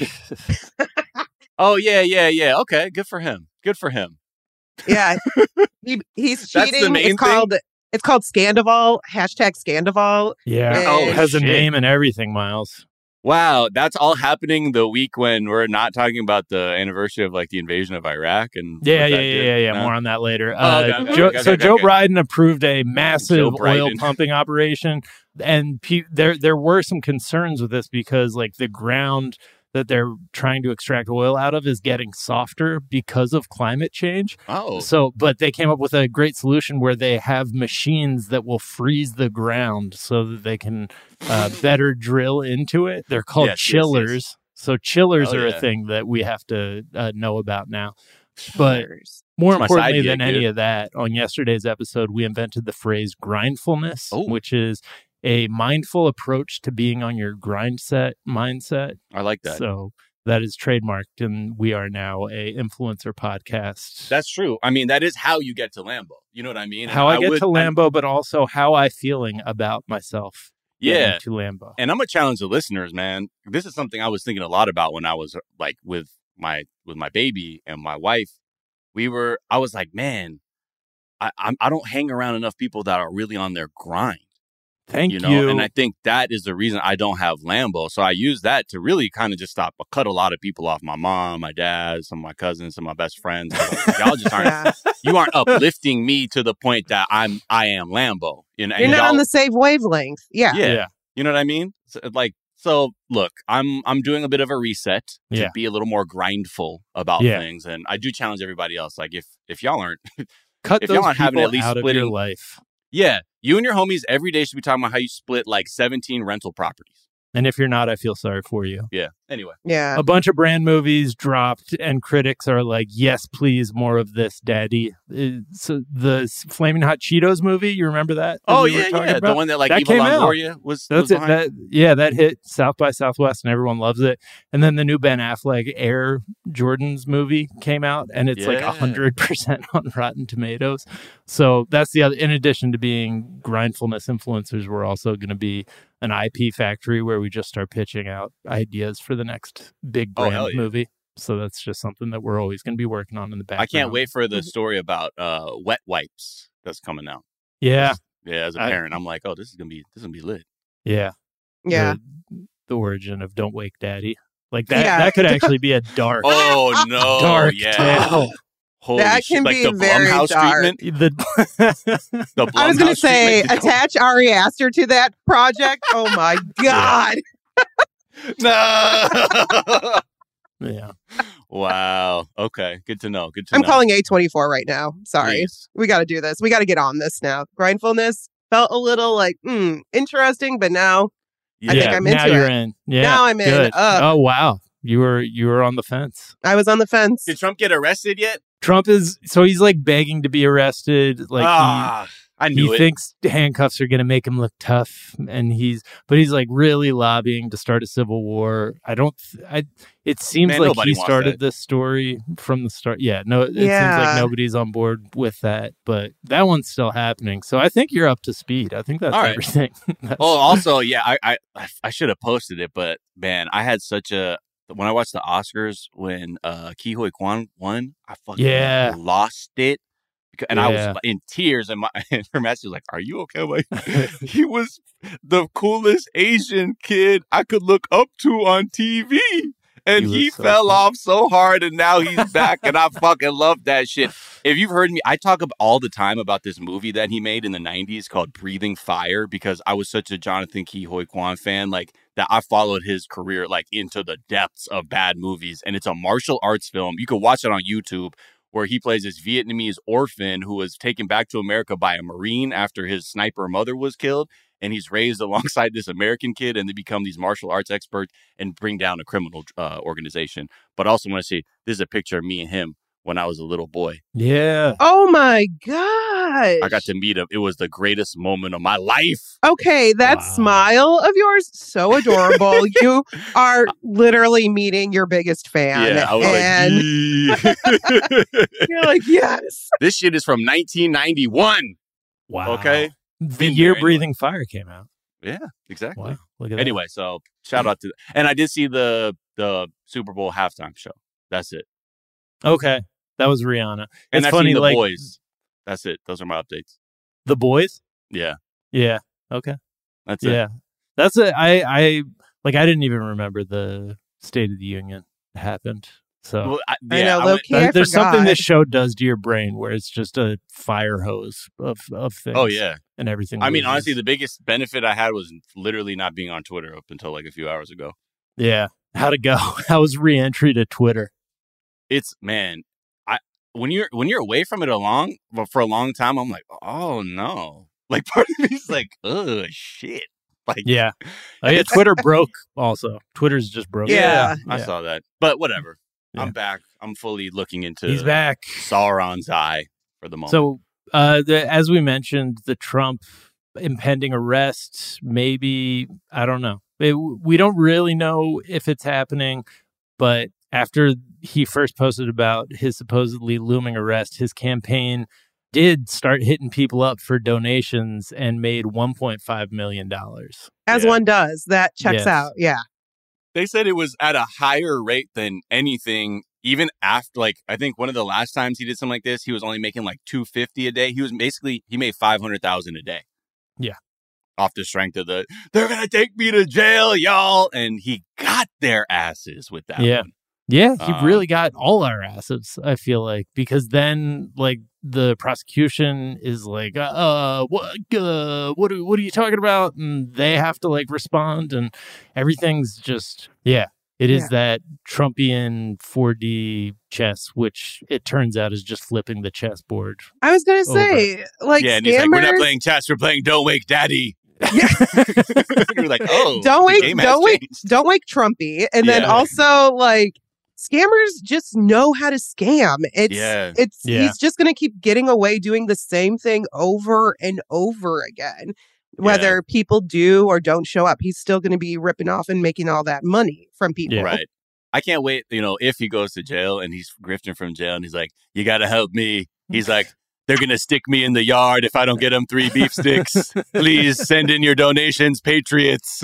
Oh yeah, yeah, yeah. Okay, good for him. Good for him. Yeah, he, he's That's the cheating. main It's called it's called Scandival. Hashtag Scandival. Yeah. Oh, it has a shit. name and everything, Miles. Wow, that's all happening the week when we're not talking about the anniversary of like the invasion of Iraq and Yeah, what yeah, that yeah, did? yeah, yeah. No? More on that later. Oh, Uh, okay, okay, Joe, okay, so okay, Joe okay. Biden approved a massive Joe oil Biden. pumping operation, and pe- there there were some concerns with this because like the ground that they're trying to extract oil out of is getting softer because of climate change. Oh, So, but they came up with a great solution where they have machines that will freeze the ground so that they can uh, better drill into it. They're called Yes, yes, chillers. yes. So chillers Oh, are yeah. a thing that we have to uh, know about now. But Chillers. more It's my importantly side than gig, any dude. of that, on yesterday's episode, we invented the phrase grindfulness, Oh. which is a mindful approach to being on your grind set mindset. I like that. So that is trademarked, and we are now a influencer podcast. That's true. I mean, that is how you get to Lambo. You know what I mean? how And I get would- to I'm- Lambo, but also how I feeling about myself. getting Yeah. to Lambo. And I'm gonna challenge the listeners, man. This is something I was thinking a lot about when I was like with my with my baby and my wife. We were. I was like, man, I I'm, I don't hang around enough people that are really on their grind. Thank You you. know, and I think that is the reason I don't have Lambo. So I use that to really kind of just stop, cut a lot of people off. My mom, my dad, some of my cousins, some of my best friends. Y'all just aren't. Yeah. You aren't uplifting me to the point that I'm. I am Lambo. You know, and You're not y'all- on the same wavelength. Yeah. yeah. Yeah. You know what I mean? So, like, so look, I'm I'm doing a bit of a reset to Yeah. be a little more grindful about Yeah. things, and I do challenge everybody else. Like, if if y'all aren't, Cut if those y'all aren't having people at least out of your splitting- life. yeah, you and your homies every day should be talking about how you split like seventeen rental properties. And if you're not, I feel sorry for you. Yeah. Anyway, Yeah. A bunch of brand movies dropped, and critics are like, "Yes, please, more of this, Daddy." Uh, So the s- Flaming Hot Cheetos movie, you remember that? that oh we were yeah, talking yeah, the about? one that like That Eva came out. Longoria was. That's was it. behind. That yeah, that hit South by Southwest, and everyone loves it. And then the new Ben Affleck Air Jordans movie came out, and it's like Yeah. a hundred percent on Rotten Tomatoes. So that's the other. In addition to being grindfulness influencers, we're also going to be an I P factory where we just start pitching out ideas for the next big Oh, brand hell yeah. movie. So that's just something that we're always going to be working on in the background. I can't wait for the story about uh, wet wipes that's coming out. Yeah. Yeah, as a I- parent, I'm like, oh, this is gonna be this is gonna be lit. Yeah. Yeah. The, the origin of Don't Wake Daddy. Like that Yeah. that could actually be a dark Oh no, dark yeah. tale. Holy That shit! can Like be the very Blumhouse dark. treatment. The The I was going Blumhouse to say, treatment. attach Ari Aster to that project. Oh my God. No. Yeah. Wow. Okay. Good to know. Good to I'm know. calling A twenty-four right now. Sorry. Please. We got to do this. We got to get on this now. Grindfulness felt a little like, hmm, interesting, but now I yeah. think I'm now into you're it. in. Yeah. Now I'm in. Good. Ugh. Oh wow. You were you were on the fence. I was on the fence. Did Trump get arrested yet? Trump is so he's like begging to be arrested. Like ah, I he, knew he it. thinks handcuffs are going to make him look tough, and he's but he's like really lobbying to start a civil war. I don't. th- I. It seems Man, like nobody he wants started that. this story from the start. Yeah, no, it Yeah. seems like nobody's on board with that, but that one's still happening. So I think you're up to speed. I think that's All right. everything. That's- Oh, also, yeah, I I, I- I should have posted it, but man, I had such a when I watched the Oscars when uh Ke Huy Quan won, I fucking Yeah. lost it. Because, and I Yeah. was in tears, and my and her master was like, "Are you okay?" I'm like, he was the coolest Asian kid I could look up to on T V. And He he, was so fell cool. off so hard, and now he's back, and I fucking love that shit. If you've heard me, I talk ab- all the time about this movie that he made in the nineties called Breathing Fire because I was such a Jonathan Ke Huy Quan fan, like that I followed his career like into the depths of bad movies. And it's a martial arts film. You can watch it on YouTube where he plays this Vietnamese orphan who was taken back to America by a Marine after his sniper mother was killed. And he's raised alongside this American kid, and they become these martial arts experts and bring down a criminal uh, organization. But also, want to say this is a picture of me and him when I was a little boy. yeah. Oh my gosh. I got to meet him. It was the greatest moment of my life. Okay, that Wow. smile of yours, so adorable. You are literally meeting your biggest fan. Yeah, I was and like, you're like, yes. this shit is from nineteen ninety-one. Wow. Okay. The Been year there Breathing Fire came out. Yeah, exactly. Wow. Look at Anyway, so shout out to, and I did see the the Super Bowl halftime show. That's it. that. Okay. That was Rihanna. And it's I've funny, seen the like boys. That's it. Those are my updates. the boys. Yeah, Yeah. Okay. that's it. Yeah. That's it. I, I, like, I didn't even remember the State of the Union happened. So Well, I, I yeah, know, I low went- key, there- I there's something forgot. this show does to your brain where it's just a fire hose of, of things. oh yeah. And everything. I mean, loses. honestly, the biggest benefit I had was literally not being on Twitter up until like a few hours ago. yeah. How'd it go? How was re-entry to Twitter? It's man, I when you're when you're away from it a long well, for a long time, I'm like, oh no. Like part of me's like, oh shit. Like Yeah. Oh, yeah. Twitter broke also. Twitter's just broke. Yeah. I Yeah. saw that. But whatever. Yeah. I'm back. I'm fully looking into He's back. Sauron's eye for the moment. So, uh, the, as we mentioned, the Trump impending arrest, maybe, I don't know. It, we don't really know if it's happening, but after he first posted about his supposedly looming arrest, his campaign did start hitting people up for donations and made one point five million dollars. As Yeah. one does. That checks Yes. out. Yeah. they said it was at a higher rate than anything, even after, like, I think one of the last times he did something like this, he was only making like two hundred fifty dollars a day. He was basically, he made five hundred thousand dollars a day. Yeah. Off the strength of the, they're going to take me to jail, y'all. And he got their asses with that Yeah. one. Yeah, he Um, really got all our assets, I feel like, because then like the prosecution is like, uh, what, uh, what, are, what are you talking about? And they have to like respond, and everything's just, yeah, it is Yeah. that Trumpian four D chess, which it turns out is just flipping the chessboard. I was going to Over. say, like, yeah. And he's like, we're not scammers- playing chess. We're playing Don't Wake Daddy. We're like, oh, Don't the wake, game has don't wake, changed. don't wake Trumpy. And then Yeah. also like scammers just know how to scam. It's, Yeah. it's, Yeah. he's just going to keep getting away doing the same thing over and over again. Whether people do or don't show up, he's still going to be ripping off and making all that money from people. Yeah. Right. I can't wait, you know, if he goes to jail and he's grifting from jail and he's like, you got to help me. He's like, they're going to stick me in the yard if I don't get them three beef sticks. Please send in your donations, Patriots.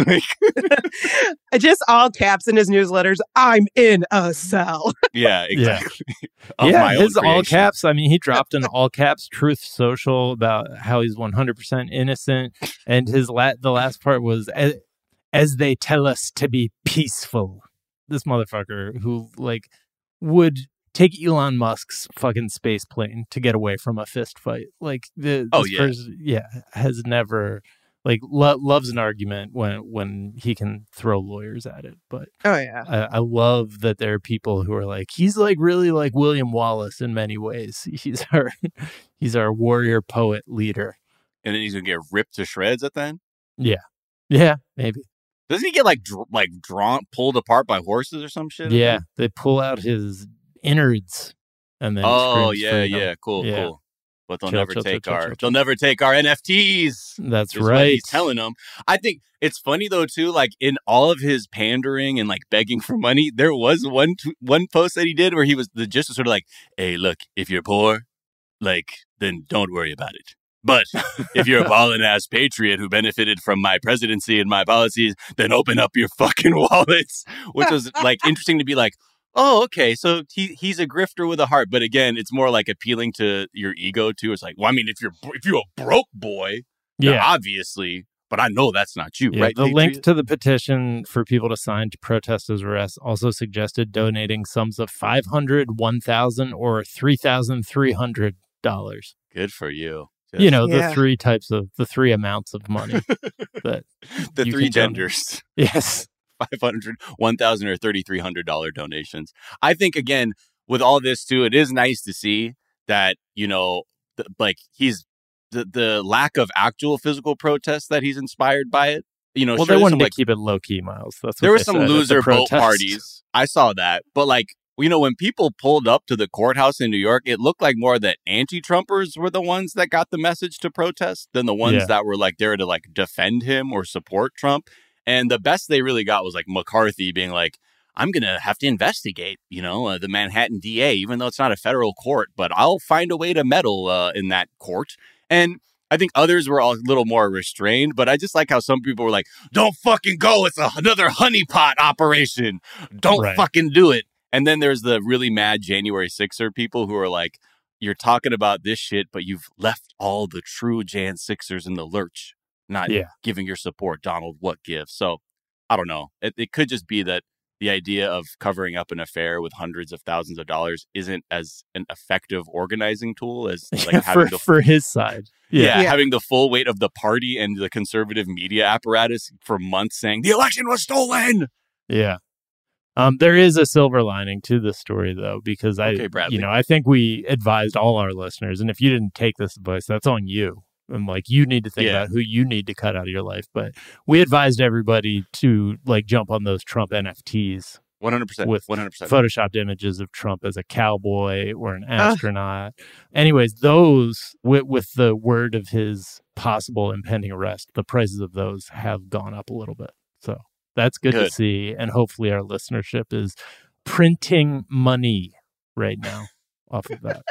Just all caps in his newsletters. I'm in a cell. Yeah, exactly. Yeah, Of yeah my own his all creation. caps. I mean, he dropped an all caps Truth Social about how he's one hundred percent innocent. And his la- the last part was, as, as they tell us to be peaceful. This motherfucker who, like, would take Elon Musk's fucking space plane to get away from a fist fight. Like, the, this Oh, yeah. person, yeah, has never, like, lo- loves an argument when, when he can throw lawyers at it. But Oh, yeah. I, I love that there are people who are like, he's like really like William Wallace in many ways. He's our, he's our warrior poet leader. And then he's going to get ripped to shreds at the end? Yeah. Yeah, maybe. Doesn't he get like dr- like drawn, pulled apart by horses or some shit? Yeah. They pull out his innards and then Oh, screams yeah, freedom. yeah. Cool, Yeah. cool. But they'll Chill, never chill, take chill, chill, our chill, they'll never take our N F Ts. That's is what right. he's telling them. I think it's funny though too. Like in all of his pandering and like begging for money, there was one t- one post that he did where he was the just sort of like, "Hey, look, if you're poor, like then don't worry about it. But if you're a ballin' ass patriot who benefited from my presidency and my policies, then open up your fucking wallets." Which was like interesting to be like, oh, okay, so he he's a grifter with a heart. But again, it's more like appealing to your ego too. It's like, well, I mean, if you're if you're a broke boy, then Yeah. obviously, but I know that's not you, Yeah, right? the Patriot? link to the petition for people to sign to protest his arrest also suggested donating sums of five hundred, one thousand, or three thousand three hundred dollars. Good for you. You know, Yeah. the three types of the three amounts of money that the you three can donate. genders. Yes. five hundred, one thousand, or thirty-three hundred dollars donations. I think, again, with all this, too, it is nice to see that, you know, th- like he's the, the lack of actual physical protest that he's inspired by it. You know, Well, sure, they there's wanted some, to like, keep it low key, Miles. That's what there were they some said at the loser boat protest. parties. I saw that. But, like, you know, when people pulled up to the courthouse in New York, it looked like more that anti-Trumpers were the ones that got the message to protest than the ones Yeah. that were, like, there to, like, defend him or support Trump. And the best they really got was like McCarthy being like, I'm going to have to investigate, you know, uh, the Manhattan D A, even though it's not a federal court, but I'll find a way to meddle uh, in that court. And I think others were a little more restrained, but I just like how some people were like, don't fucking go. It's a, another honeypot operation. Don't Right. fucking do it. And then there's the really mad January sixer people who are like, you're talking about this shit, but you've left all the true Jan Sixers in the lurch. Not Yeah. giving your support, Donald, what gives? So I don't know. It, it could just be that the idea of covering up an affair with hundreds of thousands of dollars isn't as an effective organizing tool as like Yeah, having for, the for his side. yeah, Yeah. having the full weight of the party and the conservative media apparatus for months saying the election was stolen. Yeah. Um, there is a silver lining to this story, though, because I, Okay, Bradley. you know, I think we advised all our listeners, and if you didn't take this advice, that's on you. And like, you need to think Yeah. about who you need to cut out of your life. But we advised everybody to like jump on those Trump N F Ts one hundred percent. with one hundred percent. photoshopped images of Trump as a cowboy or an astronaut. Anyways, those with, with the word of his possible impending arrest, the prices of those have gone up a little bit. So that's good, Good. to see. And hopefully our listenership is printing money right now off of that.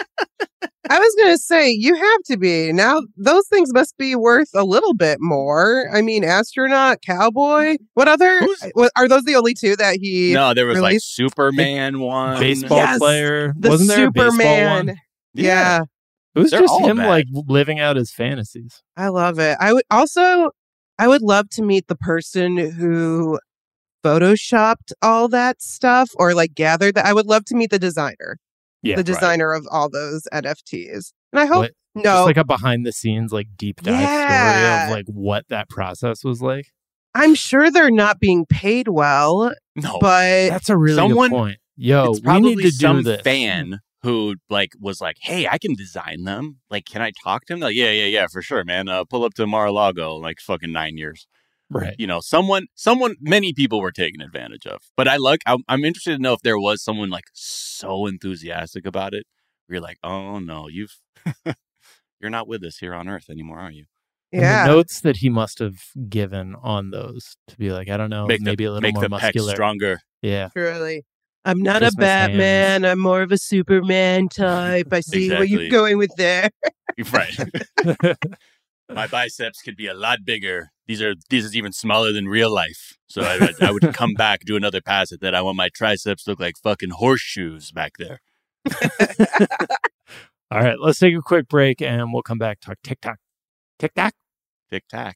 I was going to say, you have to be. Now, those things must be worth a little bit more. I mean, astronaut, cowboy. What other? Who's- what, are those the only two that he No, there was like released? Superman one. Baseball Yes, player. The Wasn't there a baseball Superman. one? Yeah. It was They're just all him bad. like living out his fantasies. I love it. I would also, I would love to meet the person who photoshopped all that stuff or like gathered that. I would love to meet the designer, Yeah. the right. designer of all those N F Ts. And I hope, What? no, Just like a behind the scenes, like deep dive Yeah. story of like what that process was like. I'm sure they're not being paid well, No, but That's a really Someone- good point. Yo, it's we probably need to some do this. fan who like was like, "Hey, I can design them. Like, can I talk to him?" Like, yeah, yeah, yeah, for sure, man. Uh, pull up to Mar-a-Lago, like fucking nine years. Right. You know, someone, someone, many people were taken advantage of. But I like, I'm, I'm interested to know if there was someone like so enthusiastic about it. Where you're like, oh no, you've, you're not with us here on Earth anymore, are you? And yeah. the notes that he must have given on those to be like, I don't know, Make maybe the, a little make more the pecs muscular. stronger. Yeah. Truly. I'm not Christmas a Batman. I'm more of a Superman type. I see what Exactly. you're going with there. Right. My biceps could be a lot bigger. These are these is even smaller than real life. So I, I would come back, do another pass at that. I want my triceps to look like fucking horseshoes back there. All right, let's take a quick break and we'll come back, talk TikTok. TikTok? Tic tac.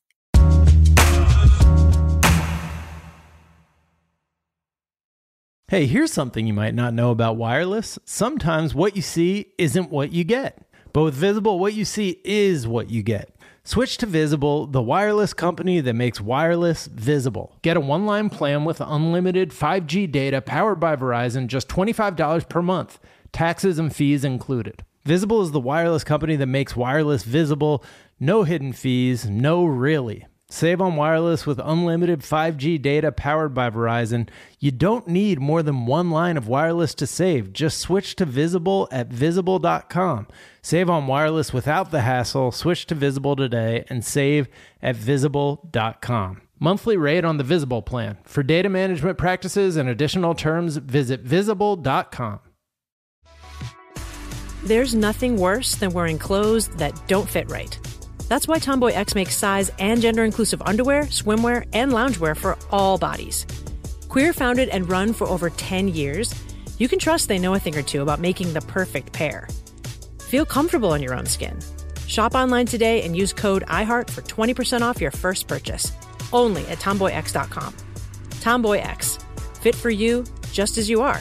Hey, here's something you might not know about wireless. Sometimes what you see isn't what you get. But with Visible, what you see is what you get. Switch to Visible, the wireless company that makes wireless visible. Get a one-line plan with unlimited five G data powered by Verizon, just twenty-five dollars per month. Taxes and fees included. Visible is the wireless company that makes wireless visible. No hidden fees, no really. Save on wireless with unlimited five G data powered by Verizon. You don't need more than one line of wireless to save. Just switch to Visible at visible dot com. Save on wireless without the hassle. Switch to Visible today and save at visible dot com. Monthly rate on the Visible plan. For data management practices and additional terms, visit visible dot com. There's nothing worse than wearing clothes that don't fit right. That's why Tomboy X makes size and gender-inclusive underwear, swimwear, and loungewear for all bodies. Queer founded and run for over ten years, you can trust they know a thing or two about making the perfect pair. Feel comfortable in your own skin. Shop online today and use code iHeart for twenty percent off your first purchase. Only at tomboy x dot com. Tomboy X. Fit for you, just as you are.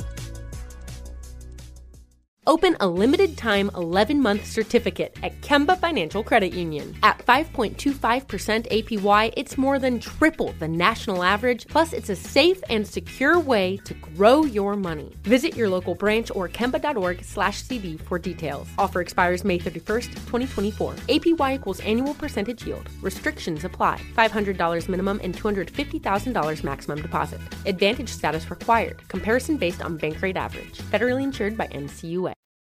Open a limited-time eleven-month certificate at Kemba Financial Credit Union. At five point two five percent A P Y, it's more than triple the national average, plus it's a safe and secure way to grow your money. Visit your local branch or kemba.org slash CD for details. Offer expires May thirty-first, twenty twenty-four. A P Y equals annual percentage yield. Restrictions apply. five hundred dollars minimum and two hundred fifty thousand dollars maximum deposit. Advantage status required. Comparison based on bank rate average. Federally insured by N C U A.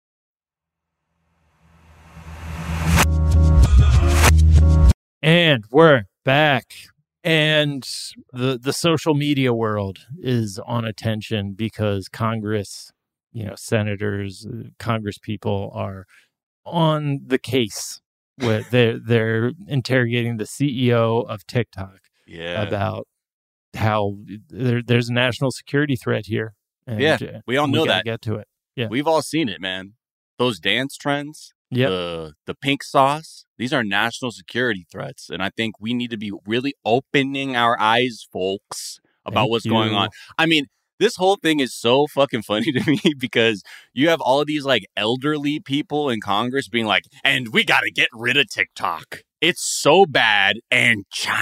And we're back. And the the social media world is on attention because Congress, you know, senators, Congress people are on the case. With they're they're interrogating the C E O of TikTok Yeah. about how there, there's a national security threat here. And Yeah, we all know gotta that. Get to it. Yeah, We've all seen it, man. Those dance trends, Yep. the the pink sauce, these are national security threats. And I think we need to be really opening our eyes, folks, about Thank what's going you. on. I mean, this whole thing is so fucking funny to me because you have all of these like elderly people in Congress being like, and we got to get rid of TikTok. It's so bad and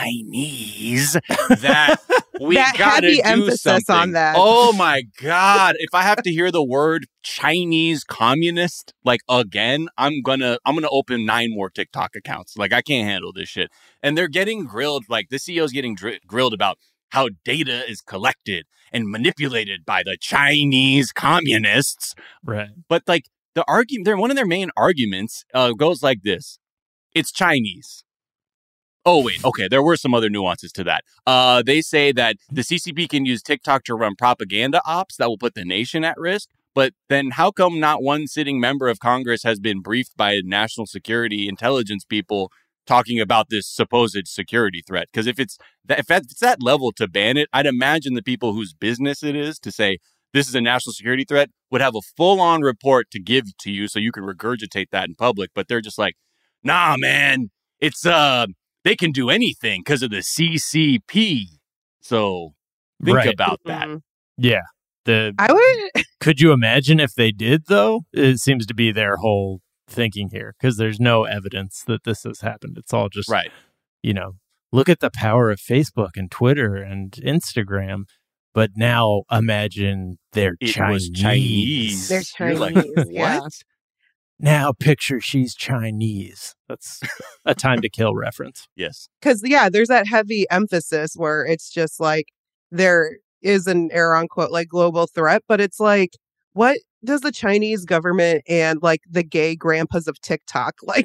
Chinese that we That got to heavy do emphasis something. on that. Oh my God. If I have to hear the word Chinese communist like again, I'm gonna I'm gonna open nine more TikTok accounts. Like I can't handle this shit. And they're getting grilled, like the C E O's getting dr- grilled about how data is collected and manipulated by the Chinese communists. right. But like the argument, they're one of their main arguments uh, goes like this: it's Chinese. Oh wait, okay. There were some other nuances to that. Uh, they say that the C C P can use TikTok to run propaganda ops that will put the nation at risk. But then, how come not one sitting member of Congress has been briefed by national security intelligence people talking about this supposed security threat? Because if it's that, if it's that level to ban it, I'd imagine the people whose business it is to say this is a national security threat would have a full-on report to give to you so you can regurgitate that in public. But they're just like, nah, man, it's uh, they can do anything because of the C C P. So think Right. about that. Mhm. Yeah. The I would. Could you imagine if they did, though? It seems to be their whole thinking here because there's no evidence that this has happened. It's all just, Right. you know, look at the power of Facebook and Twitter and Instagram. But now imagine they're It Chinese. was Chinese. They're You're like, Chinese, yeah. what? Now picture she's Chinese. That's a Time to Kill reference. Yes. Because, yeah, there's that heavy emphasis where it's just like there is an air on quote like global threat, but it's like, what does the Chinese government and like the gay grandpas of TikTok like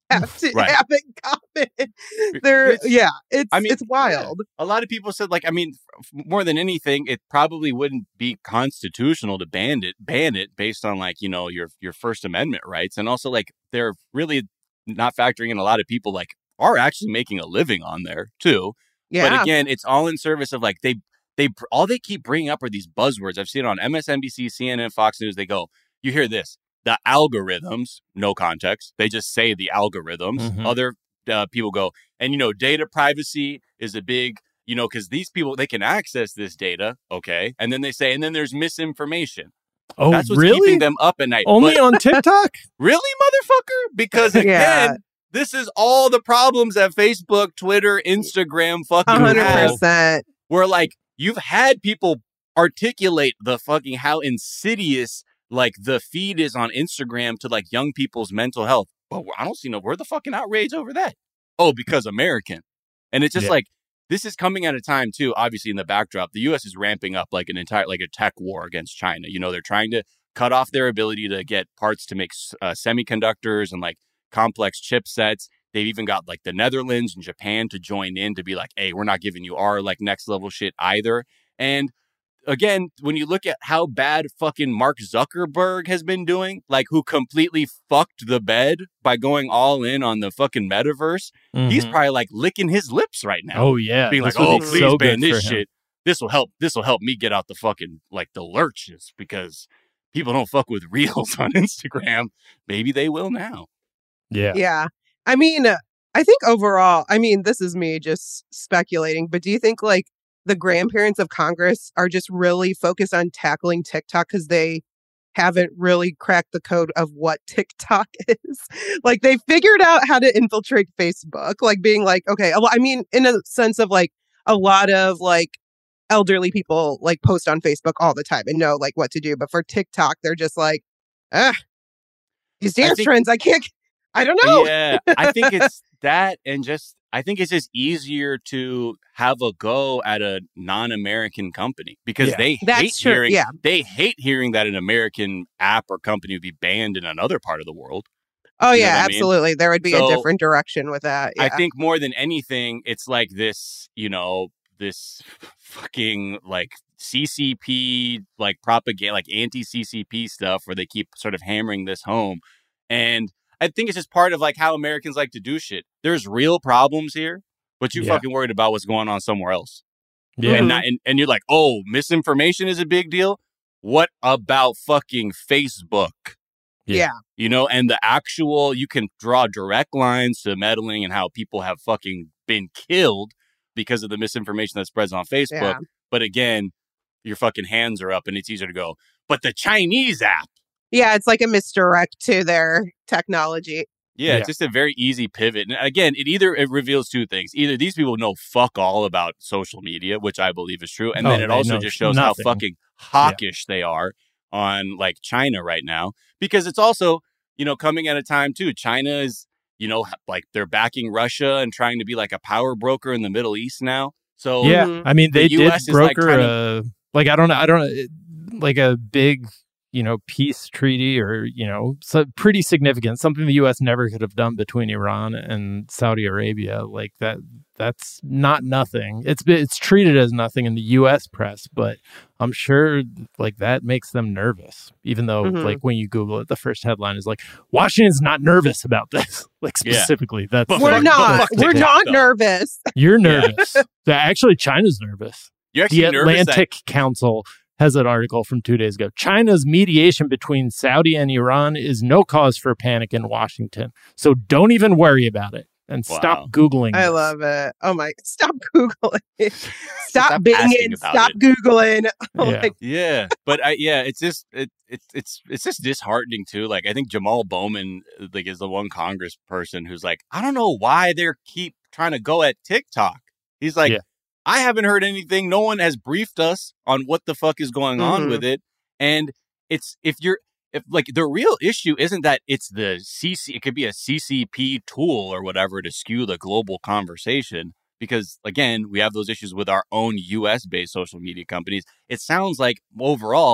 have to Right. have it common. They're It's- yeah, it's I mean, it's wild. A lot of people said, like, I mean, f- more than anything, it probably wouldn't be constitutional to ban it, ban it based on like, you know, your your First Amendment rights, and also like they're really not factoring in a lot of people like are actually making a living on there too. Yeah. But again, it's all in service of like they they all they keep bringing up are these buzzwords. I've seen it on M S N B C, C N N, Fox News. They go, you hear this, the algorithms, no context. They just say the algorithms. Mhm. Other uh, people go, and you know, data privacy is a big, you know, because these people, they can access this data. Okay. And then they say, and then there's misinformation. Oh, That's what's really? keeping them up at night. Only But on TikTok? really, motherfucker? Because again, Yeah. this is all the problems that Facebook, Twitter, Instagram fucking A hundred have. percent. Where like you've had people articulate the fucking how insidious like the feed is on Instagram to like young people's mental health. But I don't see no where the fucking outrage over that. Oh, because American. And it's just Yeah. like this is coming at a time too, obviously in the backdrop. The U S is ramping up like an entire like a tech war against China. You know, they're trying to cut off their ability to get parts to make uh, semiconductors and like complex chipsets. They've even got like the Netherlands and Japan to join in to be like, hey, we're not giving you our like next level shit either. And again, when you look at how bad fucking Mark Zuckerberg has been doing, like who completely fucked the bed by going all in on the fucking metaverse, he's Mhm. probably like licking his lips right now. Oh, yeah. Being This like, would oh, be please so ban good this for him. shit. This will help. This will help me get out the fucking like the lurches because people don't fuck with reels on Instagram. Maybe they will now. Yeah. Yeah. I mean, uh, I think overall, I mean, this is me just speculating, but do you think like the grandparents of Congress are just really focused on tackling TikTok because they haven't really cracked the code of what TikTok is? Like they figured out how to infiltrate Facebook, like being like, okay, a lo- I mean, in a sense of like a lot of like elderly people like post on Facebook all the time and know like what to do. But for TikTok, they're just like, ah, these dance think- trends, I can't, I don't know. Yeah, I think it's that, and just I think it's just easier to have a go at a non-American company because Yeah. they That's hate true, hearing yeah. they hate hearing that an American app or company would be banned in another part of the world. Oh You know yeah, what I mean? absolutely. There would be So, a different direction with that. Yeah. I think more than anything, it's like this, you know, this fucking like C C P, like propaganda, like anti-C C P stuff where they keep sort of hammering this home. And I think it's just part of like how Americans like to do shit. There's real problems here, but you Yeah. fucking worried about what's going on somewhere else. Yeah. And, not, and, and you're like, oh, misinformation is a big deal. What about fucking Facebook? yeah. You know, and the actual, you can draw direct lines to meddling and how people have fucking been killed because of the misinformation that spreads on Facebook. Yeah. But again, your fucking hands are up and it's easier to go, but the Chinese app. Yeah, it's like a misdirect to their technology. Yeah, Yeah. it's just a very easy pivot. And again, it either it reveals two things. Either these people know fuck all about social media, which I believe is true. And Oh, then it they also know just shows nothing. how fucking hawkish they are on like China right now. Because it's also, you know, coming at a time too. China is, you know, like they're backing Russia and trying to be like a power broker in the Middle East now. So Yeah, Mhm. I mean, they The did U S is, like, broker trying a like I don't know, I don't know, like a big, you know, peace treaty or you know, so pretty significant, something the U S never could have done between Iran and Saudi Arabia. Like that, that's not nothing. It's it's treated as nothing in the U S press, but I'm sure like that makes them nervous. Even though Mhm. like when you Google it, the first headline is like Washington's not nervous about this. Like Yeah. specifically, that's But We're fuck- not. fuck We're TikTok, not though. nervous. you're Yeah. nervous. Yeah, actually, China's nervous. you're actually The nervous that- Atlantic Council has an article from two days ago. China's mediation between Saudi and Iran is no cause for panic in Washington. So don't even worry about it and Wow. stop Googling. I this. love it. Oh my! Stop googling. Stop, Stop asking binging. about Stop it. googling. Yeah. Like, Yeah, but I yeah, it's just it, it's it's it's just disheartening too. Like I think Jamal Bowman like is the one Congress person who's like, I don't know why they keep trying to go at TikTok. He's like, Yeah. I haven't heard anything. No one has briefed us on what the fuck is going on Mhm. with it. And it's if you're if like the real issue isn't that it's the C C, it could be a C C P tool or whatever to skew the global conversation. Because again, we have those issues with our own U S based social media companies. It sounds like overall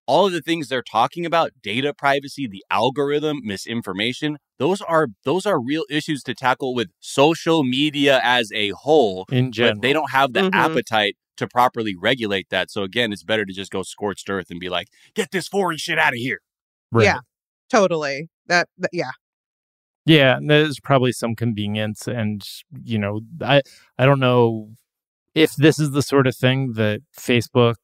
all of the things they're talking about, data privacy, the algorithm, misinformation, those are those are real issues to tackle with social media as a whole. In general. But they don't have the Mhm. appetite to properly regulate that. So again, it's better to just go scorched earth and be like, get this foreign shit out of here. Right. Yeah, totally. That, that yeah. Yeah, and there's probably some convenience, and you know, I I don't know if this is the sort of thing that Facebook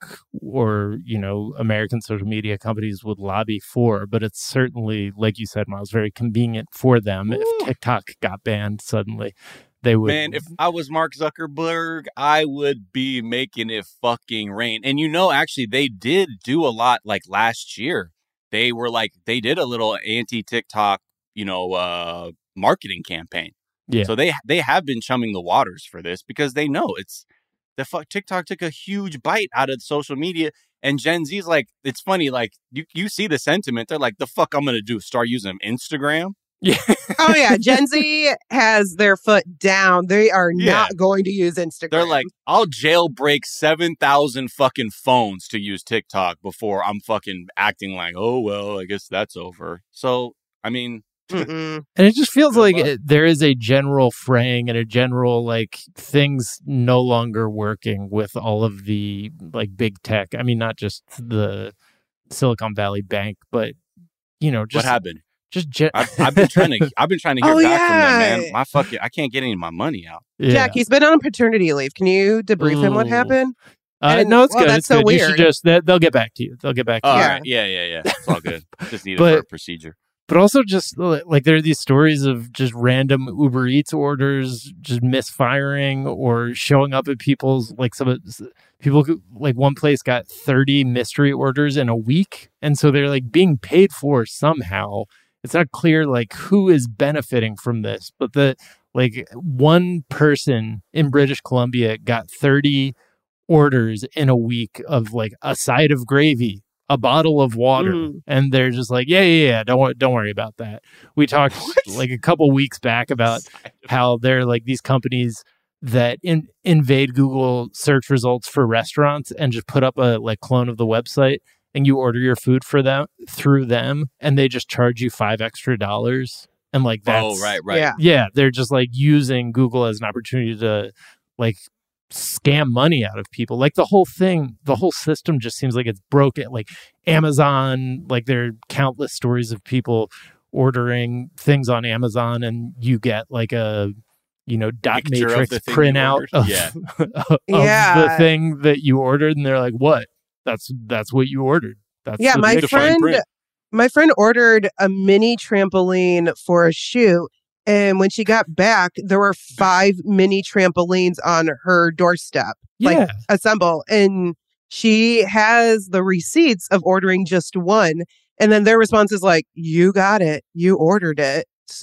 or you know American social media companies would lobby for, but it's certainly, like you said, Miles, very convenient for them. Ooh. If TikTok got banned suddenly, they would. Man, if I was Mark Zuckerberg, I would be making it fucking rain. And you know, actually, they did do a lot. Like last year, they were like they did a little anti-TikTok, you know, uh, marketing campaign. Yeah. So they they have been chumming the waters for this because they know it's the fuck. TikTok took a huge bite out of social media, and Gen Z's like, it's funny. Like you you see the sentiment. They're like, the fuck I'm gonna do? Start using Instagram? Yeah. Oh yeah, Gen Z has their foot down. They are Yeah. not going to use Instagram. They're like, I'll jailbreak seven thousand fucking phones to use TikTok before I'm fucking acting like, oh, well, I guess that's over. So, I mean, Mm-mm. And it just feels Good like luck. it, there is a general fraying and a general like things no longer working with all of the like big tech. I mean, not just the Silicon Valley Bank, but you know, just what happened? just gen- I've, I've been trying to, I've been trying to hear Oh, back from them, yeah. man. My fucking, I can't get any of my money out. yeah. Jack, he's been on paternity leave. Can you debrief him what Ooh. happened? Uh, And- no, it's well, good. that's It's so good. You should weird. just they, they'll get back to you. They'll get back to All you. Yeah. right. Yeah, yeah, yeah. It's all good. Just need it But- for a procedure. But also just li- like there are these stories of just random Uber Eats orders just misfiring or showing up at people's like some of people who- like one place got thirty mystery orders in a week, and so they're like being paid for somehow. It's not clear like who is benefiting from this, but the like one person in British Columbia got thirty orders in a week of like a side of gravy, a bottle of water, Mm. and they're just like, yeah, yeah, yeah, don't wor- don't worry about that. We talked like a couple weeks back about how they're like these companies that in, invade Google search results for restaurants and just put up a like clone of the website, and you order your food for them through them, and they just charge you five extra dollars, and like that's Oh, right, right. Yeah. yeah, they're just like using Google as an opportunity to like scam money out of people. Like the whole thing, the whole system just seems like it's broken. Like Amazon, like there are countless stories of people ordering things on Amazon, and you get like a you know dot Picture of matrix the thing you printout ordered? of, Yeah. of Yeah. the thing that you ordered, and they're like, "What? That's that's what you ordered." That's Yeah, the my picture." fine friend, print. my friend ordered a mini trampoline for a shoot, and when she got back, there were five mini trampolines on her doorstep, Yeah. like assemble, and she has the receipts of ordering just one, and then their response is like, "You got it, you ordered it,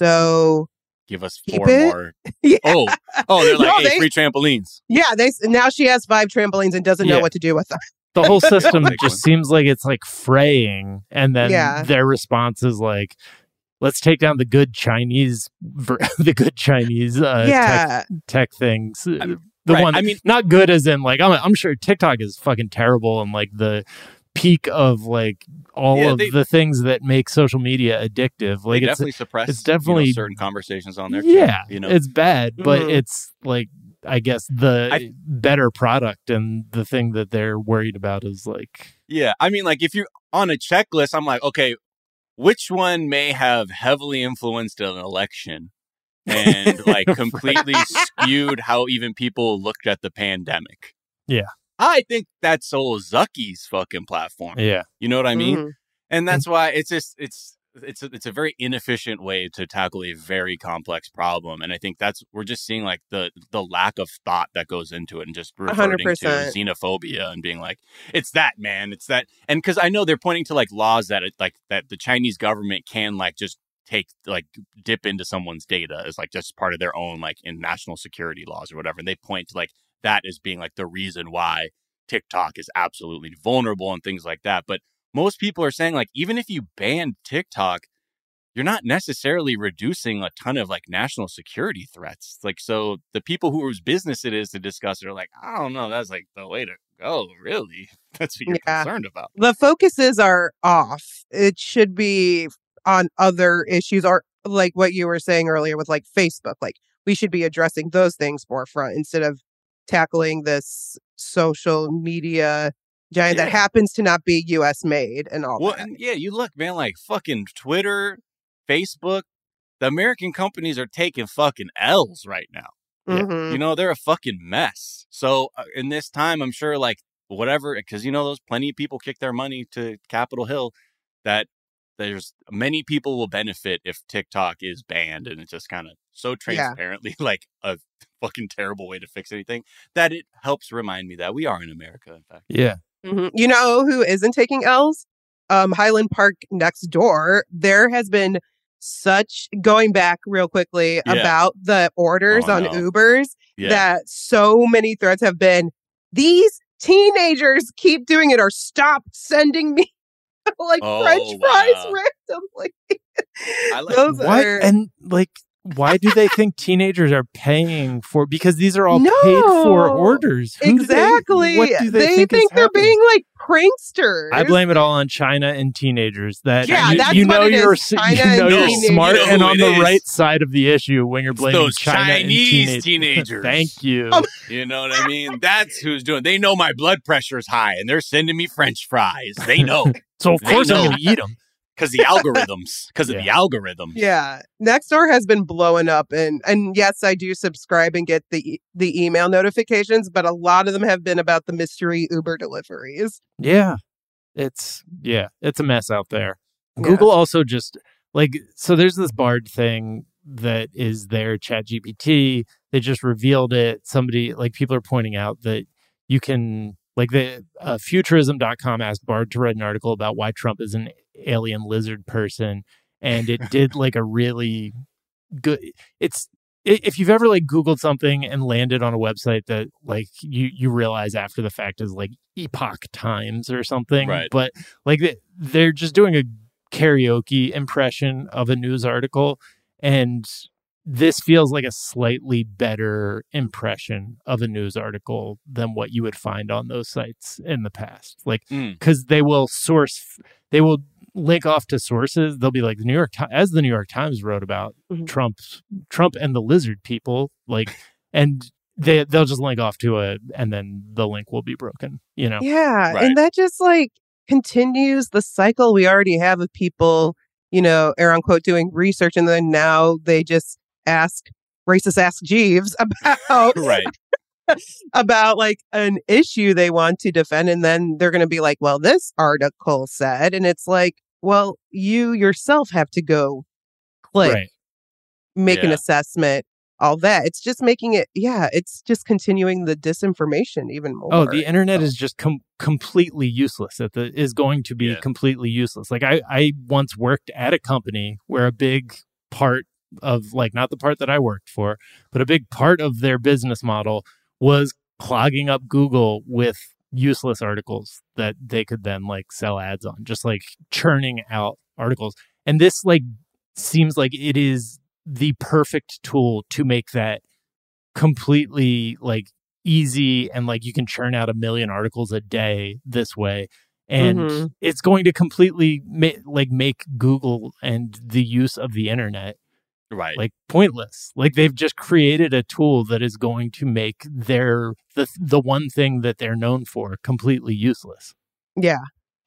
so Give us Keep four it? more. yeah." Oh, oh, they're like, No, hey, they- free trampolines. Yeah, they now she has five trampolines and doesn't know Yeah. what to do with them. The whole system Like just one. seems like it's like fraying, and then Yeah. their response is like, "Let's take down the good Chinese, ver- the good Chinese uh, tech, yeah, tech things." Uh, the right, one, I mean- not good as in like I'm, I'm sure TikTok is fucking terrible and like the peak of like all Yeah, of they- the things that make social media addictive. Like They it's definitely suppress it's you know, definitely- certain conversations on there. too, yeah, you know, it's bad, but Mhm. it's like I guess the I- better product, and the thing that they're worried about is like. yeah. I mean, like if you're on a checklist, I'm like, okay, which one may have heavily influenced an election and like completely skewed how even people looked at the pandemic? Yeah. I think that's old Zucky's fucking platform. Yeah. You know what I mean? Mhm. And that's why it's just it's it's a, it's a very inefficient way to tackle a very complex problem. And I think that's we're just seeing like the the lack of thought that goes into it, and just one hundred reverting to percent. xenophobia and being like, it's that, man, it's that. And because I know they're pointing to like laws that it, like that the Chinese government can like just take like dip into someone's data as like just part of their own like in national security laws or whatever. And they point to like that as being like the reason why TikTok is absolutely vulnerable and things like that. But most people are saying like even if you ban TikTok, you're not necessarily reducing a ton of like national security threats. Like, so the people whose business it is to discuss it are like, I don't know, that's like the way to go, really. That's what you're Yeah. concerned about. The focuses are off. It should be on other issues, or like what you were saying earlier with like Facebook. Like we should be addressing those things forefront instead of tackling this social media giant that Yeah. happens to not be U S made and all Well, that. and yeah, you look, man, like fucking Twitter, Facebook, the American companies are taking fucking L's right now. Mhm. You know, they're a fucking mess. So uh, in this time, I'm sure like whatever, because you know, those plenty of people kick their money to Capitol Hill, that there's many people will benefit if TikTok is banned, and it's just kind of so transparently like a fucking terrible way to fix anything that it helps remind me that we are in America, in fact. Yeah. Mhm. You know who isn't taking L's? Um, Highland Park next door. There has been such, going back real quickly, Yeah. about the orders Oh, on no. Ubers, Yeah. that so many threads have been, these teenagers keep doing it, or stop sending me like Oh, French fries wow. randomly. I like- Those What? are And like, why do they think teenagers are paying for? Because these are all paid for No. orders. Who do they- exactly. what do they, think, think, is they're happening? being like pranksters. I blame it all on China and teenagers. That Yeah, you, that's you what know it is, you're s- China you and know you're teenagers. smart You know and who on it the is. right side of the issue when you're It's blaming those China Chinese and teenagers. Thank you. Um, You know what I mean? That's who's doing. They know my blood pressure is high, and they're sending me French fries. They know so of they course I'm know. going to eat them. because the algorithms. Because of Yeah. the algorithms. Yeah, Nextdoor has been blowing up, and and yes, I do subscribe and get the e- the email notifications, but a lot of them have been about the mystery Uber deliveries. Yeah. It's yeah, it's a mess out there. Yeah. Google also just like so there's this Bard thing that is their ChatGPT. They just revealed it. Somebody like people are pointing out that you can like the uh, futurism dot com asked Bard to write an article about why Trump is an alien lizard person, and it did like a really good it's i- if you've ever like Googled something and landed on a website that like you you realize after the fact is like Epoch Times or something, Right. but like they- they're just doing a karaoke impression of a news article, and this feels like a slightly better impression of a news article than what you would find on those sites in the past. Like, Mm. because they will source, they will link off to sources. They'll be like the New York Times, as the New York Times wrote about Mhm. Trump, Trump and the lizard people, like, and they they'll just link off to a, and then the link will be broken. You know, Yeah, Right. and that just like continues the cycle we already have of people, you know, air unquote, doing research, and then now they just ask racist ask Jeeves about Right. about like an issue they want to defend, and then they're going to be like, well, this article said, and it's like, well, you yourself have to go click, right? make an Yeah. assessment, all that. It's just making it, yeah, it's just continuing the disinformation even more. Oh, the internet is just com- completely useless. At the is going to be Yeah. completely useless. Like I, I once worked at a company where a big part of like not the part that I worked for, but a big part of their business model was clogging up Google with useless articles that they could then like sell ads on, just like churning out articles. And this like seems like it is the perfect tool to make that completely like easy, and like you can churn out a million articles a day this way, and Mhm. it's going to completely ma- like make Google and the use of the internet Right. like pointless. Like they've just created a tool that is going to make their the the one thing that they're known for completely useless. yeah.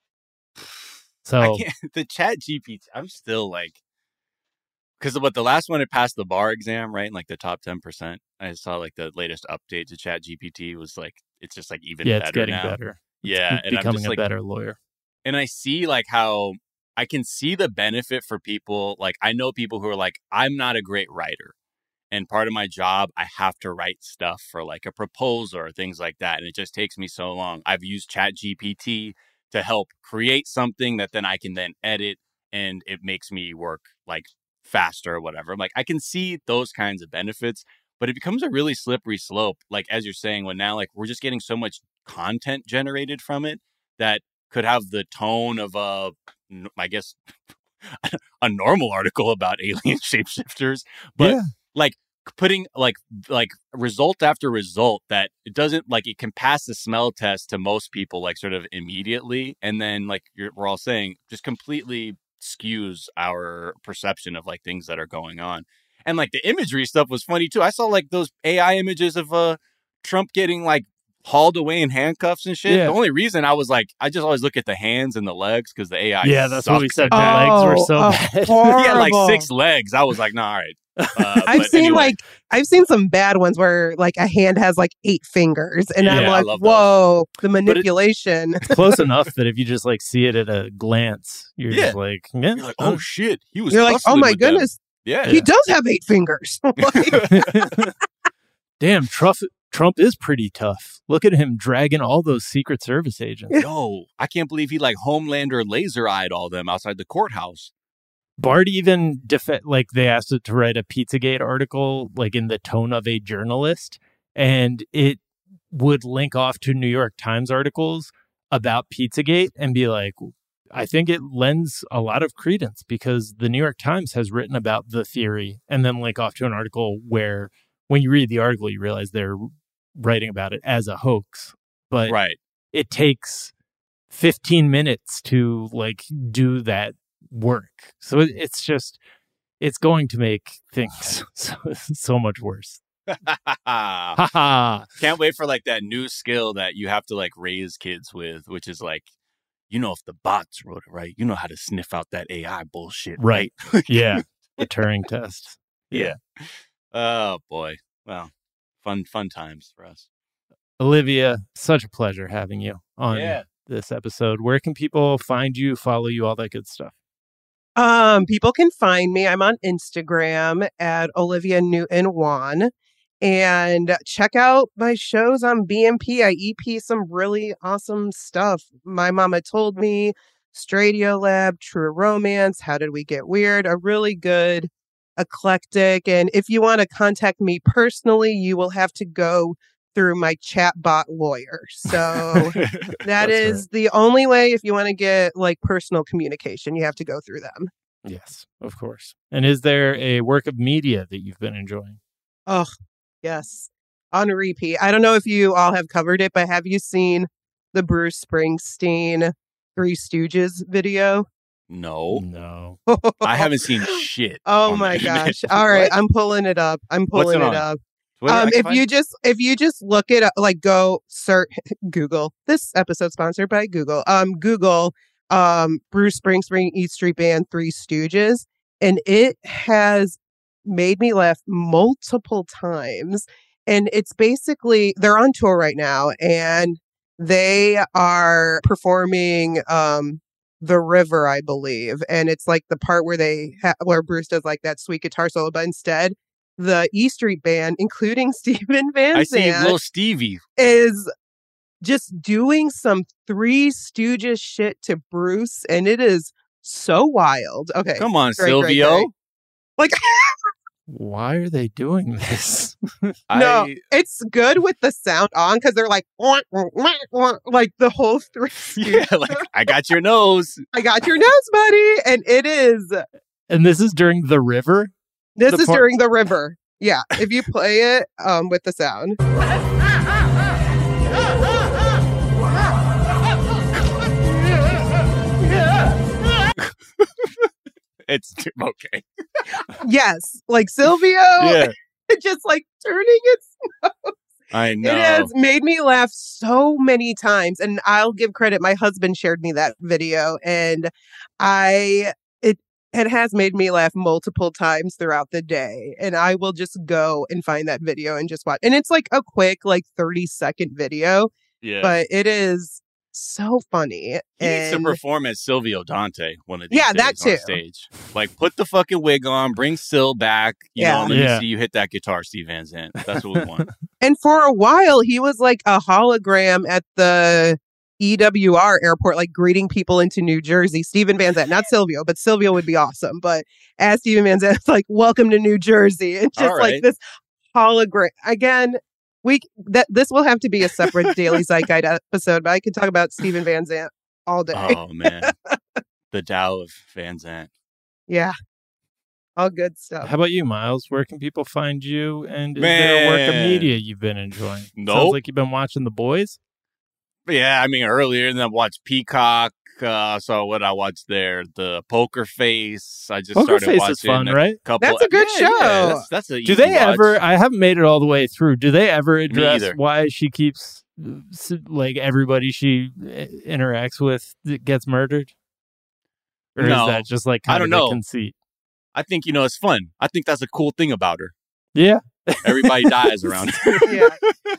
So I can't, the Chat G P T, I'm still like, because what the last one it passed the bar exam, right? In like the top ten percent. I saw like the latest update to Chat G P T was like, it's just like even yeah, better it's getting now. better. Yeah. It's And I'm becoming just a like, better lawyer. and I see like how I can see the benefit for people. Like I know people who are like, I'm not a great writer. And part of my job, I have to write stuff for like a proposal or things like that. And it just takes me so long. I've used Chat G P T to help create something that then I can then edit, and it makes me work like faster or whatever. I'm like, I can see those kinds of benefits, but it becomes a really slippery slope. Like, as you're saying, when now like we're just getting so much content generated from it that could have the tone of a, I guess, a normal article about alien shapeshifters. But Yeah. like putting like like result after result that it doesn't like it can pass the smell test to most people like sort of immediately, and then like you're, we're all saying just completely skews our perception of like things that are going on. And like the imagery stuff was funny too. I saw like those A I images of uh Trump getting like hauled away in handcuffs and shit. Yeah. The only reason I was like, I just always look at the hands and the legs because the A I Yeah, that's sucks. what we said. The Oh, legs were so oh, bad. He had like horrible. six legs. I was like, nah, all right. Uh, I've but seen anyway. like I've seen some bad ones where like a hand has like eight fingers, and Yeah, I'm I like, love those. whoa, the manipulation. It's close enough that if you just like see it at a glance, you're Yeah. just like, yeah, You're like, oh shit, he was. You're like, oh hustling my with them. goodness, Yeah. he does have eight fingers. Like, damn, Trump Trump is pretty tough. Look at him dragging all those Secret Service agents. Yo, I can't believe he like Homelander laser eyed all them outside the courthouse. Bart even def- like they asked it to write a Pizzagate article like in the tone of a journalist, and it would link off to New York Times articles about Pizzagate and be like, I think it lends a lot of credence because the New York Times has written about the theory, and then link off to an article where when you read the article, you realize they're writing about it as a hoax. But Right. it takes fifteen minutes to like do that work. So it, it's just, it's going to make things so, so much worse. Ha ha. Can't wait for like that new skill that you have to like raise kids with, which is like, you know, if the bots wrote it right, you know how to sniff out that A I bullshit, Right. right? Yeah. The Turing test. Yeah. Oh boy. Well, fun, fun times for us. Olivia, such a pleasure having you on Yeah. this episode. Where can people find you, follow you, all that good stuff? Um, people can find me. I'm on Instagram at Olivia Newton Wan. And check out my shows on B M P. I E P some really awesome stuff. My Mama Told Me, Stradio Lab, True Romance, How Did We Get Weird? A really good, eclectic. And if you want to contact me personally, you will have to go through my chatbot lawyer. So that That's is right. the only way if you want to get like personal communication, you have to go through them. Yes, of course. And is there a work of media that you've been enjoying? Oh, yes. On repeat. I don't know if you all have covered it, but have you seen the Bruce Springsteen Three Stooges video? No, No. I haven't seen shit. Oh on my the internet. gosh. All right. What? I'm pulling it up. I'm What's pulling it it on? up. Twitter, I Um, can if find you it? just if you just look it up, like go search Google. This episode sponsored by Google. Um, Google um Bruce Springsteen E Street Band Three Stooges, and it has made me laugh multiple times. And it's basically they're on tour right now, and they are performing um The River, I believe, and it's like the part where they ha- where Bruce does like that sweet guitar solo, but instead the E Street Band, including Steven Van I see Zandt, little Stevie. is just doing some Three Stooges shit to Bruce, and it is so wild. Okay, Come on, great, great, Silvio. great. Like, Why are they doing this? no, I, it's good with the sound on because they're like, "Wah, wah, wah, wah," like the whole Three yeah, Stooges. like I got your nose. I got your nose, buddy, and it is. And this is during The River? This The is part- during The River. Yeah, if you play it um with the sound. It's okay. Yes, like Silvio, Yeah, just like turning its I know. It has made me laugh so many times. And I'll give credit. My husband shared me that video, and I it it has made me laugh multiple times throughout the day. And I will just go and find that video and just watch. And it's like a quick, like thirty second video, yeah. but it is so funny. He needs to And perform as Silvio Dante one of these Yeah, days that on too. stage. Like, put the fucking wig on, bring Sil back. You Yeah. know, let Yeah. me see you hit that guitar, Steve Van Zandt. That's what we want. and for a while, he was like a hologram at the E W R airport, like greeting people into New Jersey. Steven Van Zandt, not Silvio, but Silvio would be awesome. But as Steven Van Zandt, it's like, welcome to New Jersey. And just All like right. this hologram. Again, we that this will have to be a separate Daily Zeitgeist episode, but I could talk about Steven Van Zandt all day. Oh man, the Tao of Van Zandt. Yeah. All good stuff. How about you, Miles? Where can people find you? And is Man. there a work of media you've been enjoying? Nope. Sounds like you've been watching The Boys. Yeah, I mean, earlier, and then I watched Peacock. Uh, so what I watched there, the Poker Face. I just Poker started Face watching is fun, a right? couple. That's a good Yeah, show. yeah, that's, that's a Do easy they watch. ever? I haven't made it all the way through. Do they ever address either. why she keeps uh, s- like everybody she uh, interacts with that gets murdered? Or No. is that just like kind I don't of know. a conceit? I think, you know, it's fun. I think that's a cool thing about her. Yeah. Everybody dies around her. Yeah.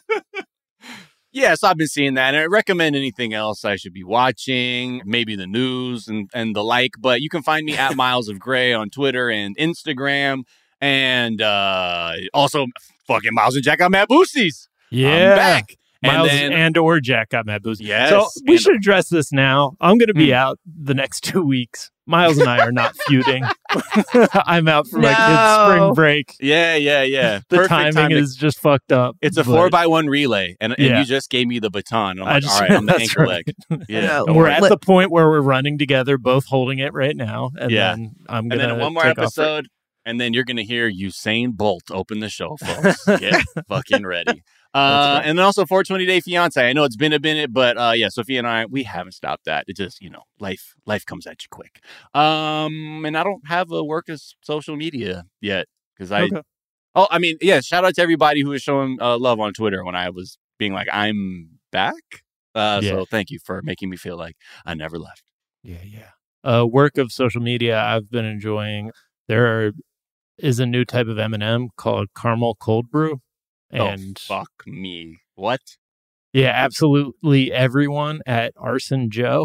Yeah, so I've been seeing that, and I recommend anything else I should be watching, maybe the news and, and the like. But you can find me at Miles of Gray on Twitter and Instagram, and uh, also fucking Miles and Jack got Mad Boosties. Yeah. I'm back. Miles and, then, and or Jack got Mad Boost. Yes, So we and- should address this now. I'm going to be Hmm. out the next two weeks. Miles and I are not feuding. I'm out for my kids' No. spring break. yeah, yeah, yeah. The Perfect timing time to- is just fucked up. It's a but- four by one relay, and, and Yeah. you just gave me the baton. I'm I like, just- all right, I'm the that's ankle right. leg. Yeah. know. And we're at Let- the point where we're running together, both holding it right now. And Yeah. then I'm And going to then one more take off for- episode, and then you're going to hear Usain Bolt open the show, folks. Get fucking ready. Uh, right. and then also four twenty Day Fiance. I know it's been a minute, but uh, yeah, Sophia and I, we haven't stopped that. It just, you know, life life comes at you quick. Um, and I don't have a work as social media yet because I, Okay. oh, I mean, yeah, shout out to everybody who was showing uh, love on Twitter when I was being like, I'm back. Uh, Yeah. So thank you for making me feel like I never left. Yeah, yeah. Uh, work of social media I've been enjoying. There are, is a new type of M and M called caramel cold brew. And oh, fuck me. What? yeah, absolutely everyone at Arson Joe,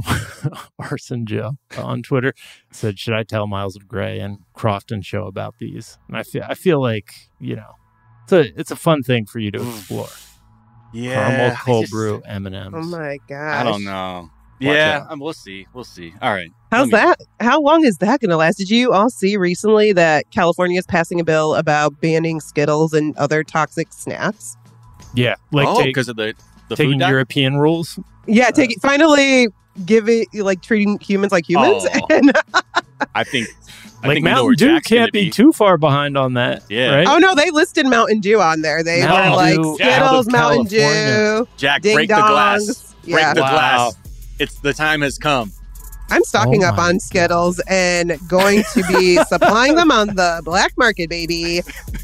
Arson Joe on Twitter said, should I tell Miles of Gray and Crofton Show about these? And I feel, I feel like, you know, it's a, it's a fun thing for you to explore. Yeah. Caramel I cold just- brew M and M's. Oh my gosh. I don't know. Watch yeah, out. um, we'll see. We'll see. All right. How's Let me- that? How long is that going to last? Did you all see recently that California is passing a bill about banning Skittles and other toxic snacks? Yeah, like oh, take- because of the, the taking food dye? European rules. Yeah, take finally giving like treating humans like humans. Oh. And, I think. I Like think we know Mountain where Dew Jack's gonna can't be too far behind on that. Yeah. right? oh no, they listed Mountain Dew on there. They Mountain were like Dew Skittles, out of Mountain California. Dew, Jack, ding break the glass. dongs. Break Yeah, the Wow. glass. It's the time has come. I'm stocking Oh up my on Skittles and going to be supplying them on the black market, baby.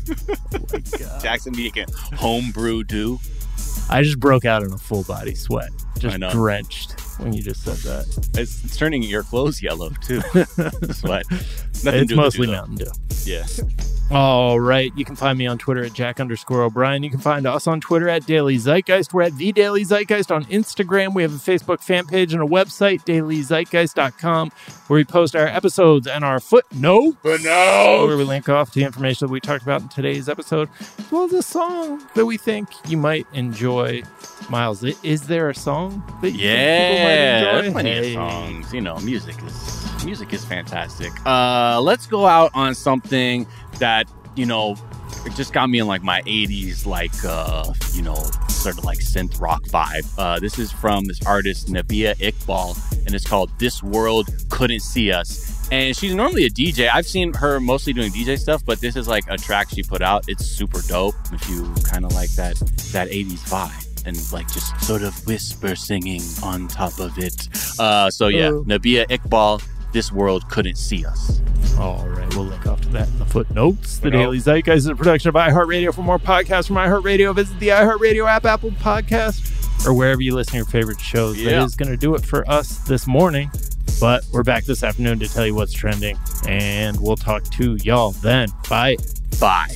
Jackson making homebrew dew. I just broke out in a full body sweat, just I know. drenched when you just said that. It's, it's turning your clothes yellow too. Sweat. Nothing It's to do with mostly the dew, though. Mountain Dew. Yeah. All right. You can find me on Twitter at Jack underscore O'Brien. You can find us on Twitter at Daily Zeitgeist. We're at The Daily Zeitgeist on Instagram. We have a Facebook fan page and a website, daily zeitgeist dot com, where we post our episodes and our footnotes. Footnotes! Where we link off the information that we talked about in today's episode, as well as a song that we think you might enjoy. Miles, i- is there a song that you think Yeah, people might there's enjoy? plenty Hey. of songs. You know, music is music is fantastic. Uh, let's go out on something that you know it just got me in like my eighties, like uh, you know, sort of like synth rock vibe. Uh, this is from this artist Nabia Iqbal, and it's called "This World Couldn't See Us." And she's normally a D J. I've seen her mostly doing D J stuff, but this is like a track she put out. It's super dope if you kind of like that that eighties vibe. And like just sort of whisper singing on top of it. Uh, so yeah, Ooh. Nabia Iqbal, "This World Couldn't See Us." All right, we'll link off to that in the footnotes. The Footnote. Daily Zeitgeist is a production of iHeartRadio. For more podcasts from iHeartRadio, visit the iHeartRadio app, Apple Podcast, or wherever you listen to your favorite shows. Yeah. That is going to do it for us this morning. But we're back this afternoon to tell you what's trending, and we'll talk to y'all then. Bye. Bye.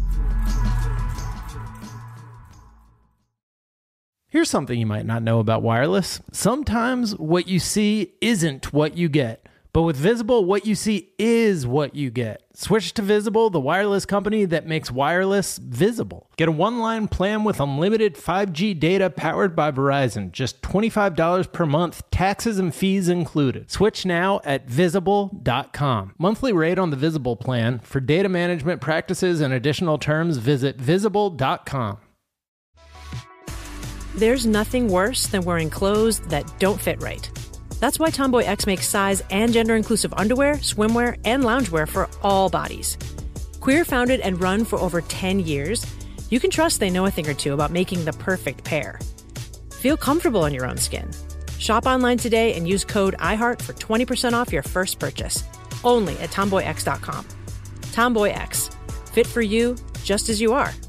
Here's something you might not know about wireless. Sometimes what you see isn't what you get. But with Visible, what you see is what you get. Switch to Visible, the wireless company that makes wireless visible. Get a one-line plan with unlimited five G data powered by Verizon. Just twenty-five dollars per month, taxes and fees included. Switch now at visible dot com. Monthly rate on the Visible plan. For data management practices and additional terms, visit visible dot com. There's nothing worse than wearing clothes that don't fit right. That's why Tomboy X makes size and gender-inclusive underwear, swimwear, and loungewear for all bodies. Queer founded and run for over ten years, you can trust they know a thing or two about making the perfect pair. Feel comfortable in your own skin. Shop online today and use code iHeart for twenty percent off your first purchase. Only at tomboy x dot com. Tomboy X. Fit for you, just as you are.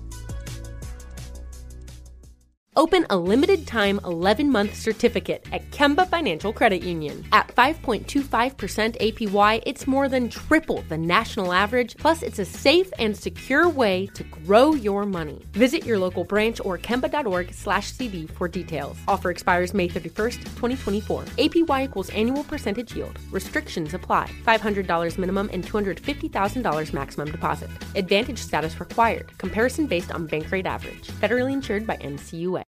Open a limited-time eleven-month certificate at Kemba Financial Credit Union. At five point two five percent A P Y, it's more than triple the national average, plus it's a safe and secure way to grow your money. Visit your local branch or kemba.org slash CD for details. Offer expires May thirty-first, twenty twenty-four. A P Y equals annual percentage yield. Restrictions apply. five hundred dollars minimum and two hundred fifty thousand dollars maximum deposit. Advantage status required. Comparison based on bank rate average. Federally insured by N C U A.